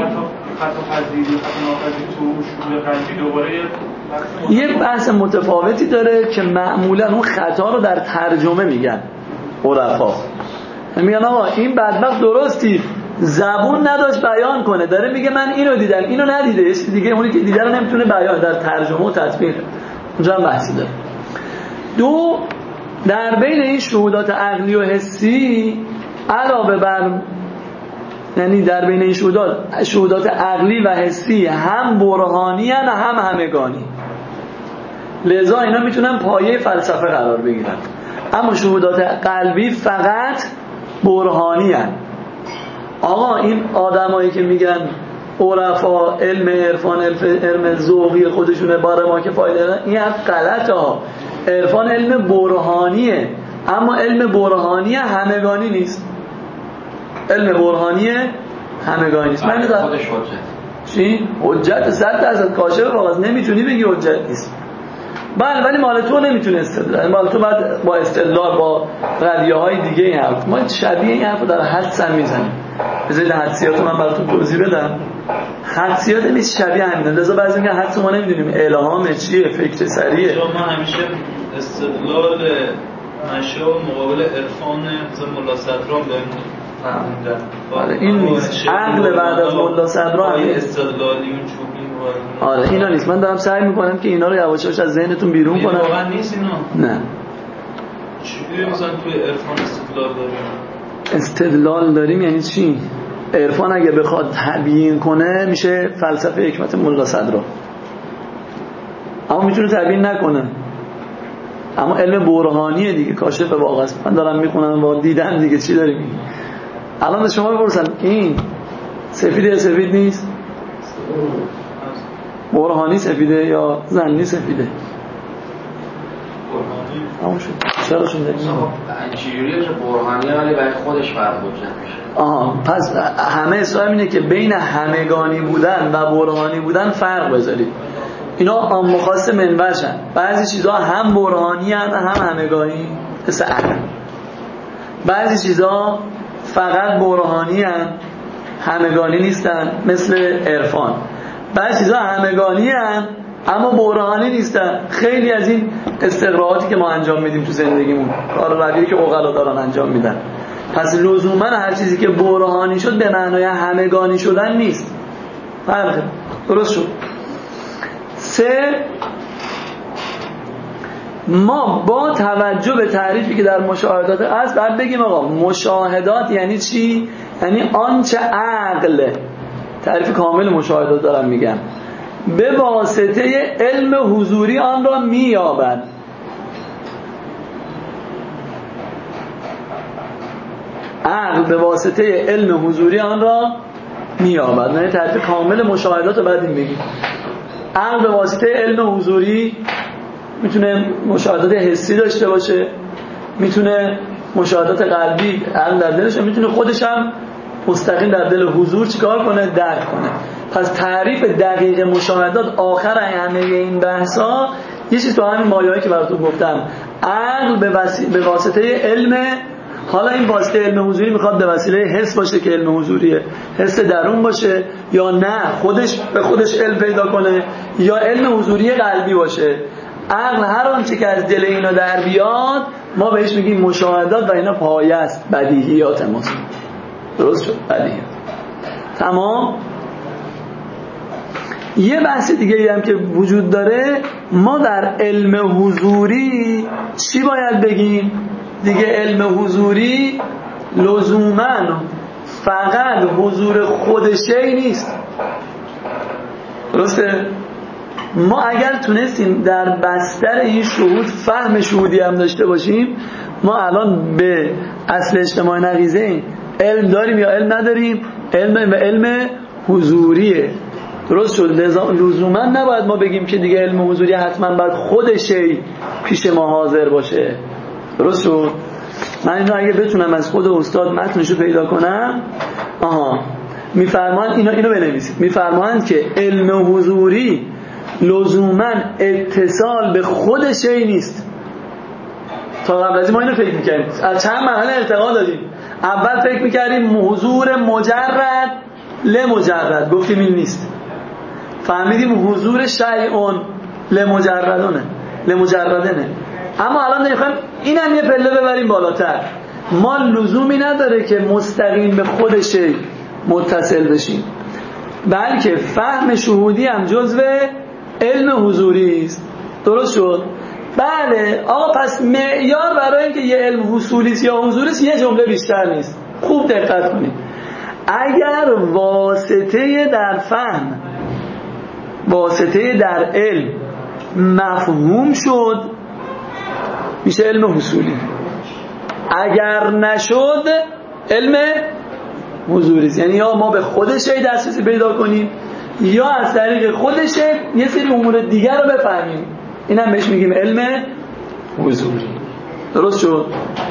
یه بحث متفاوتی داره که معمولا اون خطا رو در ترجمه میگن عرفا. میگن آقا این بدبخت درستی زبون نداشت بیان کنه، داره میگه من اینو دیدم، اینو ندیده، یه چیز دیگه اونی که دیده رو نمیتونه بیان، در ترجمه و تطبیق اونجا هم بحثی داره. دو، در بین این شهودات عقلی و حسی علاوه بر، یعنی در بین این شهودات عقلی و حسی هم برهانی هن هم همگانی، لذا اینا میتونن پایه فلسفه قرار بگیرن. اما شهودات قلبی فقط برهانی هن. آقا این آدمایی که میگن عرفا علم عرفان علم ذوقی خودشونه باره ما که فایده نداره، این حرف غلطه. عرفان علم برهانیه، اما علم برهانی همگانی نیست. علم برهانی همگانی نیست. من خودش حجت. چی؟ حجت 100% کاشف واقعا نمیتونی بگی حجت نیست. بله ولی مال تو نمیتونه استدلال، مال تو باید با استدلال با قضیه های دیگه این حرف. ما شبیه این حرف در حدس هم میزنیم. بذارید حدسیات من براتون توضیح بدم. حدسیات نیست شبیه همینه، لذا بعضی میگن حدس ما نمیدونیم الهام چیه، فکر سریه. ما همیشه استدلال نشه و مقابل عرفان ملا صدران آره این نیست. عقل بعد از ملا صدران استدلالی اون چوبی. آره اینا نیست. من دارم سعی میکنم که اینا رو یواش یواش از ذهنتون بیرون کنم. واقعا نیست اینا. نه. چجوری مثلا توی عرفان استدلال داریم؟ استدلال داریم یعنی چی؟ عرفان اگه بخواد تبیین کنه میشه فلسفه حکمت ملا صدرا، اما میتونه تبیین نکنه. اما علم برهانیه دیگه، کاشف واقع است. من دارم میخونم و دیدم دیگه. چی داری میگی؟ الان به شما بپرسم این سفیده یا سفید نیست؟ برهانی سفیده یا زنی سفیده؟ برهانی. چرا شون داریم؟ چجوریه که برهانیه ولی برای خودش فرق حجت میشه؟ پس همه اصلاح اینه که بین همگانی بودن و برهانی بودن فرق بذارید. اینا عام خاص منبعشن. بعضی چیزها هم برهانی هن هم همگانی، مثل عقل. بعضی چیزها فقط برهانی هن همگانی نیستن، مثل عرفان. بعضی چیزها همگانی هن اما برهانی نیستن. خیلی از این استقراءاتی که ما انجام میدیم تو زندگیمون کار رویی که عقلا دارن انجام میدن. پس لزوما هر چیزی که برهانی شد به معنای همگانی شدن نیست. فرقه. درست شد. 3. ما با توجه به تعریفی که در مشاهدات هست بعد بگیم آقا مشاهدات یعنی چی؟ یعنی آنچه عقل، تعریف کامل مشاهدات دارم میگم، به واسطه علم حضوری آن را مییابد. عقل به واسطه علم حضوری آن را مییابد. یعنی تعریف کامل مشاهدات رو بعد این بگیم. عقل به واسطه علم حضوری میتونه مشاهدات حسی داشته باشه، میتونه مشاهدات قلبی عقل در دلش، میتونه خودش هم مستقیم در دل حضور چیکار کنه؟ درک کنه. پس تعریف دقیق مشاهدات آخر همه این بحثا یه چیز تو همین مایه‌ای که براتون گفتم، عقل به واسطه علم. حالا این واسطه علم حضوری میخواد به وسیله حس باشه که علم حضوریه، حس درون باشه، یا نه خودش به خودش علم پیدا کنه، یا علم حضوری قلبی باشه. عقل هر آنچه که از دل اینا در بیاد ما بهش میگیم مشاهدات و اینا پایه است، بدیهیات ماست. درست شد؟ بدیهیات. تمام. یه بحث دیگه ای هم که وجود داره، ما در علم حضوری چی باید بگیم؟ دیگه علم حضوری لزوماً فقط حضور خود شی نیست. درسته؟ ما اگر تونستیم در بستر این شهود فهم شهودی هم داشته باشیم، ما الان به اصل اجتماع نقیضه علم داریم یا علم نداریم؟ علم حضوریه. درست شد؟ لزوما نباید ما بگیم که دیگه علم حضوری حتما باید خود شی پیش ما حاضر باشه. درست شد؟ من اینو اگه بتونم از خود استاد متنشو پیدا کنم، میفرمایند اینو بنویسید. میفرمایند که علم حضوری لزوما اتصال به خود شی نیست. تا قبل از این ما اینو فکر می‌کردیم، از چند مرحله ارتقا دادیم. اول فکر می‌کردیم حضور مجرد لمجرد، گفتیم این نیست. فهمیدیم حضور شیء لمجردنه. اما الان نمیخوایم اینم یه پله ببریم بالاتر. ما لزومی نداره که مستقیم به خود شی متصل بشیم، بلکه فهم شهودی هم جزو علم حضوری است. درست شد؟ بله آقا، پس معیار برای اینکه یه علم حصولی است یا حضوری است یه جمله بیشتر نیست. خوب دقت کنید. اگر واسطه در فهم، واسطه در علم مفهوم شد میشه علم حصولی، اگر نشد علم حضوری است. یعنی یا ما به خود شی دسترسی پیدا کنیم یا از طریق خود شی یه سری امور دیگر رو بفهمیم، این هم بهش میگیم علم حضوری. درست شد؟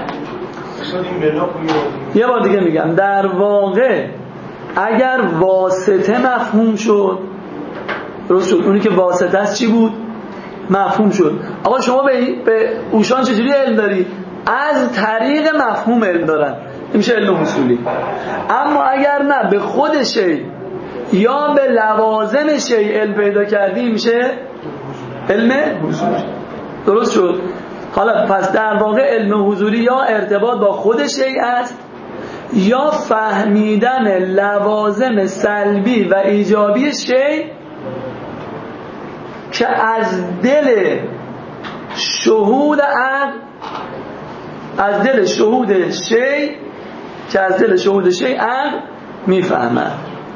یه بار دیگه میگم، در واقع اگر واسطه مفهوم شد، درست شد، اونی که واسطه است چی بود؟ مفهوم شد. آقا شما به اوشان چجوری علم داری؟ از طریق مفهوم علم دارن، این میشه علم حصولی. اما اگر نه به خود شی یا به لوازم شی علم پیدا کردی میشه علم حضوری. درست شد؟ حالا پس در واقع علم حضوری یا ارتباط با خود شی است یا فهمیدن لوازم سلبی و ایجابی شی که از دل شهود عقل، از دل شهود شی که از دل شهود شی عقل میفهمد.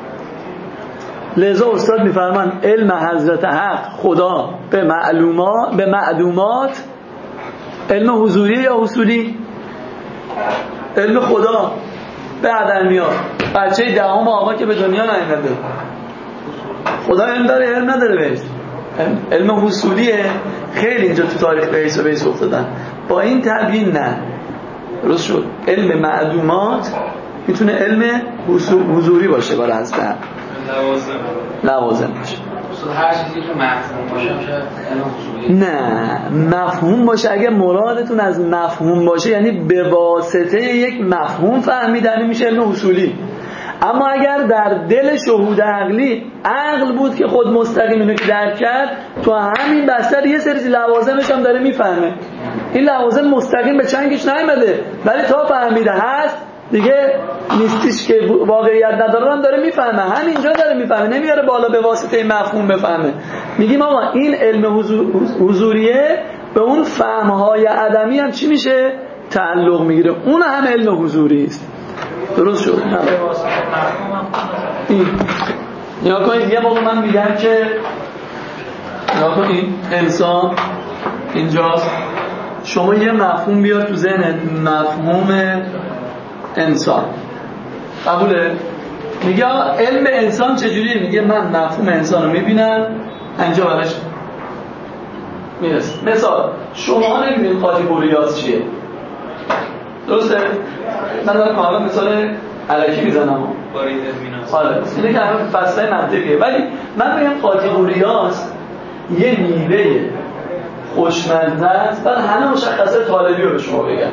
لذا استاد میفرمان علم حضرت حق خدا به معلومات علم حضوری یا حصولی؟ علم خدا بعدن میاد. بچه دهم آقا که به دنیا نیامده، خدا علم داره علم نداره بهش؟ علم حصولیه. خیلی اینجا تو تاریخ بهش افتادن. با این تبیین نه. درست شد؟ علم معلومات میتونه علم حضوری باشه برای حضرت حق، لوازم باشه. هر چیزی که مفهوم باشه علم حضوری؟ نه، مفهوم باشه. اگه مرادتون از مفهوم باشه یعنی به واسطه یک مفهوم فهمیدن میشه علم حصولی. اما اگر در دل شهود عقلی عقل بود که خود مستقیم اینو که درک کرد، تو همین بستر یه سری لوازمش هم داره میفهمه. این لوازم مستقیم به چنگش نیامده ولی تا فهمیده هست دیگه نیستیش که واقعیت نداره هم داره میفهمه. همینجا داره میفهمه، نمیاره بالا به واسطه مفهوم بفهمه. میگیم آقا این علم حضوریه به اون فهمهای عدمی هم چی میشه؟ تعلق میگیره. اون هم علم حضوری است. درست شد؟ این نیا کنید. یه موقع من میگم که نیا کنید انسان اینجاست، شما یه مفهوم بیار تو ذهنت، مفهوم انسان. قبوله؟ میگه علم انسان چجوریه؟ میگه من مفهوم انسان رو میبینم اینجا براش میرسه. مثال شما نمیدونید کاتگوریات چیه، درسته؟ من دارم کاملا مثال الکی میزنم باری دمیناس. آره اینه که همه فصله منطقیه. ولی من بگم قاطی‌قوریاس یه میوه خوشمزه است. بعد همه مشخصه طالبی رو به شما بگم.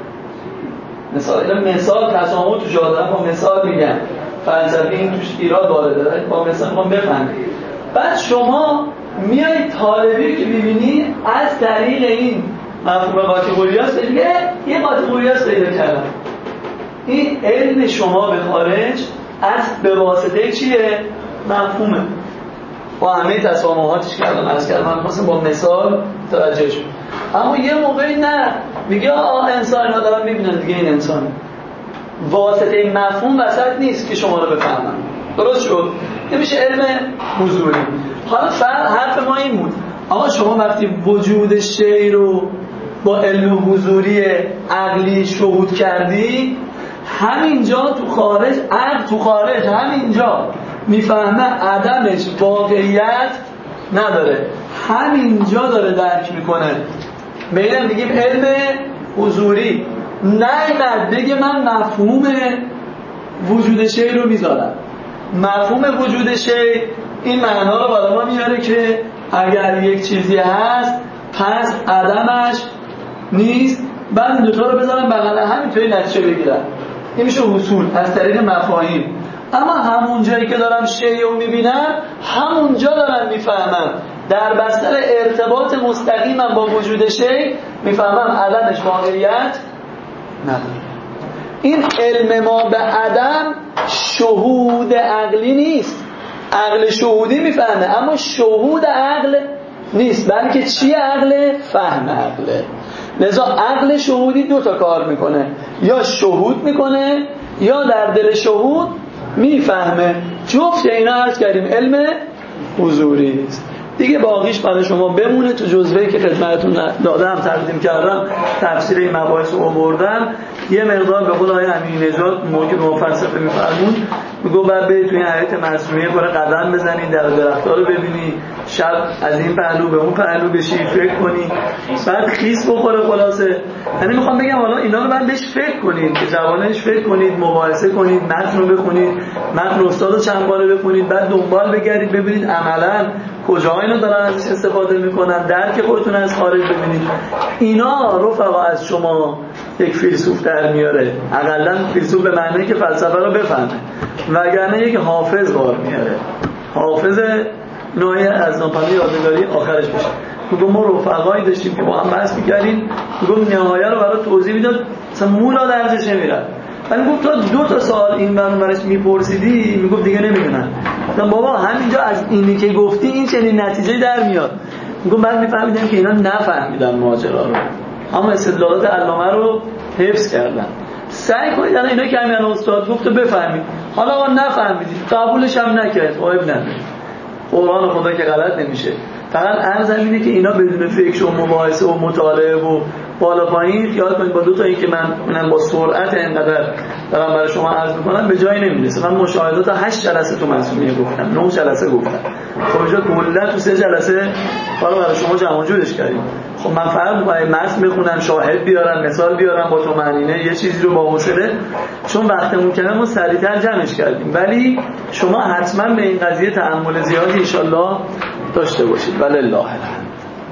مثال تسامح تو جادن با مثال میگم، فلسفه این توش ایراد وارده، با مثال ما بفهمید. بعد شما میایید طالبی که میبینید از طریق این مفهوم قاطی‌قوریاس دیگه یه قاطی‌قوریاس پیدا کردم. این علم شما به خارج از به واسطه چیه؟ مفهومه. با همه تسامحاتش کردم از کردم من خواستم با مثال توجه شد. اما یه موقعی نه میگه انسان ها دارم میبینن دیگه این انسانه. واسطه مفهوم وسط نیست که شما رو بفهمن. درست شد؟ نمیشه علم حضوری. حالا حرف ما این بود آقا شما وقتی وجود شی رو با علم حضوری عقلی شهود کردی، همینجا تو خارج عقل تو خارج همینجا میفهمه عدمش واقعیت نداره، همینجا داره درک میکنه. میگم میگیم علم حضوری نه بگه من مفهوم وجود شی رو میذارم. مفهوم وجود شی این معنا رو برای ما میاره که اگر یک چیزی هست پس عدمش نیست. بعد این دوتا رو بذارم بغل هم اینطوری نتیجه بگیرم. این میشه حصول از طریق مفاهیم. اما همون جایی که دارم شی رو میبینم همونجا دارم میفهمم در بستر ارتباط مستقیمم با وجود شی میفهمم عدمش واقعیت نداره. این علم ما به عدم شهود عقلی نیست. عقل شهودی میفهمه اما شهود عقل نیست، بلکه چی عقل؟ فهم عقله. لذا عقل شهودی دو تا کار میکنه، یا شهود میکنه یا در دل شهود میفهمه. جفت اینا عرض کردیم علم حضوری است. دیگه باقیش برای شما بمونه. تو جزوه‌ای که خدمتتون دادم تقدیم کردم تفسیر این مباحث رو آوردم. یه مقدار به قول آقای امین‌نژاد موقع به فلسفه می‌فرمون میگه بعد برید توی حیات معصومیه برای قدم بزنید، در درخت‌ها رو ببینید، شب از این پهلو به اون پهلو بشی فکر کنید، بعد خیس بخوره. خلاصه یعنی میخوام بگم حالا اینا رو بعد بهش فکر کنید، که جوانش فکر کنید، مباحثه کنید، متن رو بخونید، متن استاد رو چند باره بخونید، بعد دنبال بگردید ببینید عملاً کجا اینا دارن ازش استفاده میکنن، درک خودتون از خارج ببینید. اینا رفقا از شما یک فیلسوف در میاره، حداقل فیلسوف به معنی که فلسفه رو بفهمه، وگرنه یک حافظ بار میاره. حافظ نوعی از ناپنی یادگاری آخرش میشه. میگم ما رفقایی داشتیم که با هم بحث میکردیم، میگم نهایه رو برای توضیح میداد مثلا مولا درجش نمیرد، ولی گفت تا 2 تا سال این برش میپرسیدی میگفت دیگه نمیدونن. گفتم بابا همینجا از اینی که گفتی این چنین نتیجه در میاد. میگم بعد میفهمیدم که اینا نفهمیدن ماجرا رو، اما استدلالات علامه رو حفظ کردن. سعی کنید الان اینا که همین استاد گفت رو بفهمید. حالا ما نفهمیدید قبولش هم نکرد، عیب نداره، قرآن خدا که غلط نمیشه. فقط عرضم اینه که اینا بدون فکر و مباحثه و مطالعه و بالا پایین خیال کنید با 2 تا این که من با سرعت اینقدر دارم برای شما عرض میکنم به جایی نمیرسه. من مشاهدات 8 جلسه تو معصومیه گفتم، 9 جلسه گفتم. خب اینجا کلا تو 3 جلسه کارو برای شما جمع جورش کردیم. خب من فرض می‌کنم متن بخونم، شاهد بیارم، مثال بیارم، با تو معنینه یه چیزی رو با حوصله، چون وقتمون کردیم ما سریعتر جمعش کردیم. ولی شما حتما به این قضیه تأمل زیادی ان شاءالله داشته باشید. ولله الحمد.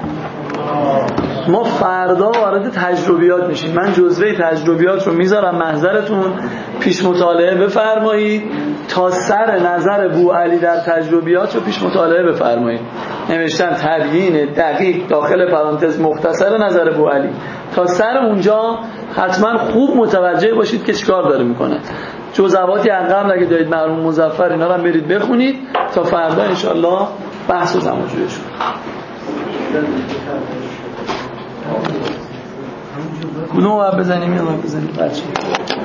ما فردا وارد تجربیات میشیم. من جزوه تجربیات رو میذارم محضرتون، پیش مطالعه بفرمایید تا سر نظر بوعلی در تجربیات رو پیش مطالعه بفرمایید. نوشتن تبیین دقیق داخل پرانتز مختصر نظر بوعلی، تا سر اونجا حتما خوب متوجه باشید که چیکار داره میکنه. جزواتی عقب اگه دارید مرحوم مظفر اینا رو هم برید بخونید تا فردا انشالله بحث و زمانجویی شد. کدوم رو بزنیم یا بزنیم بچه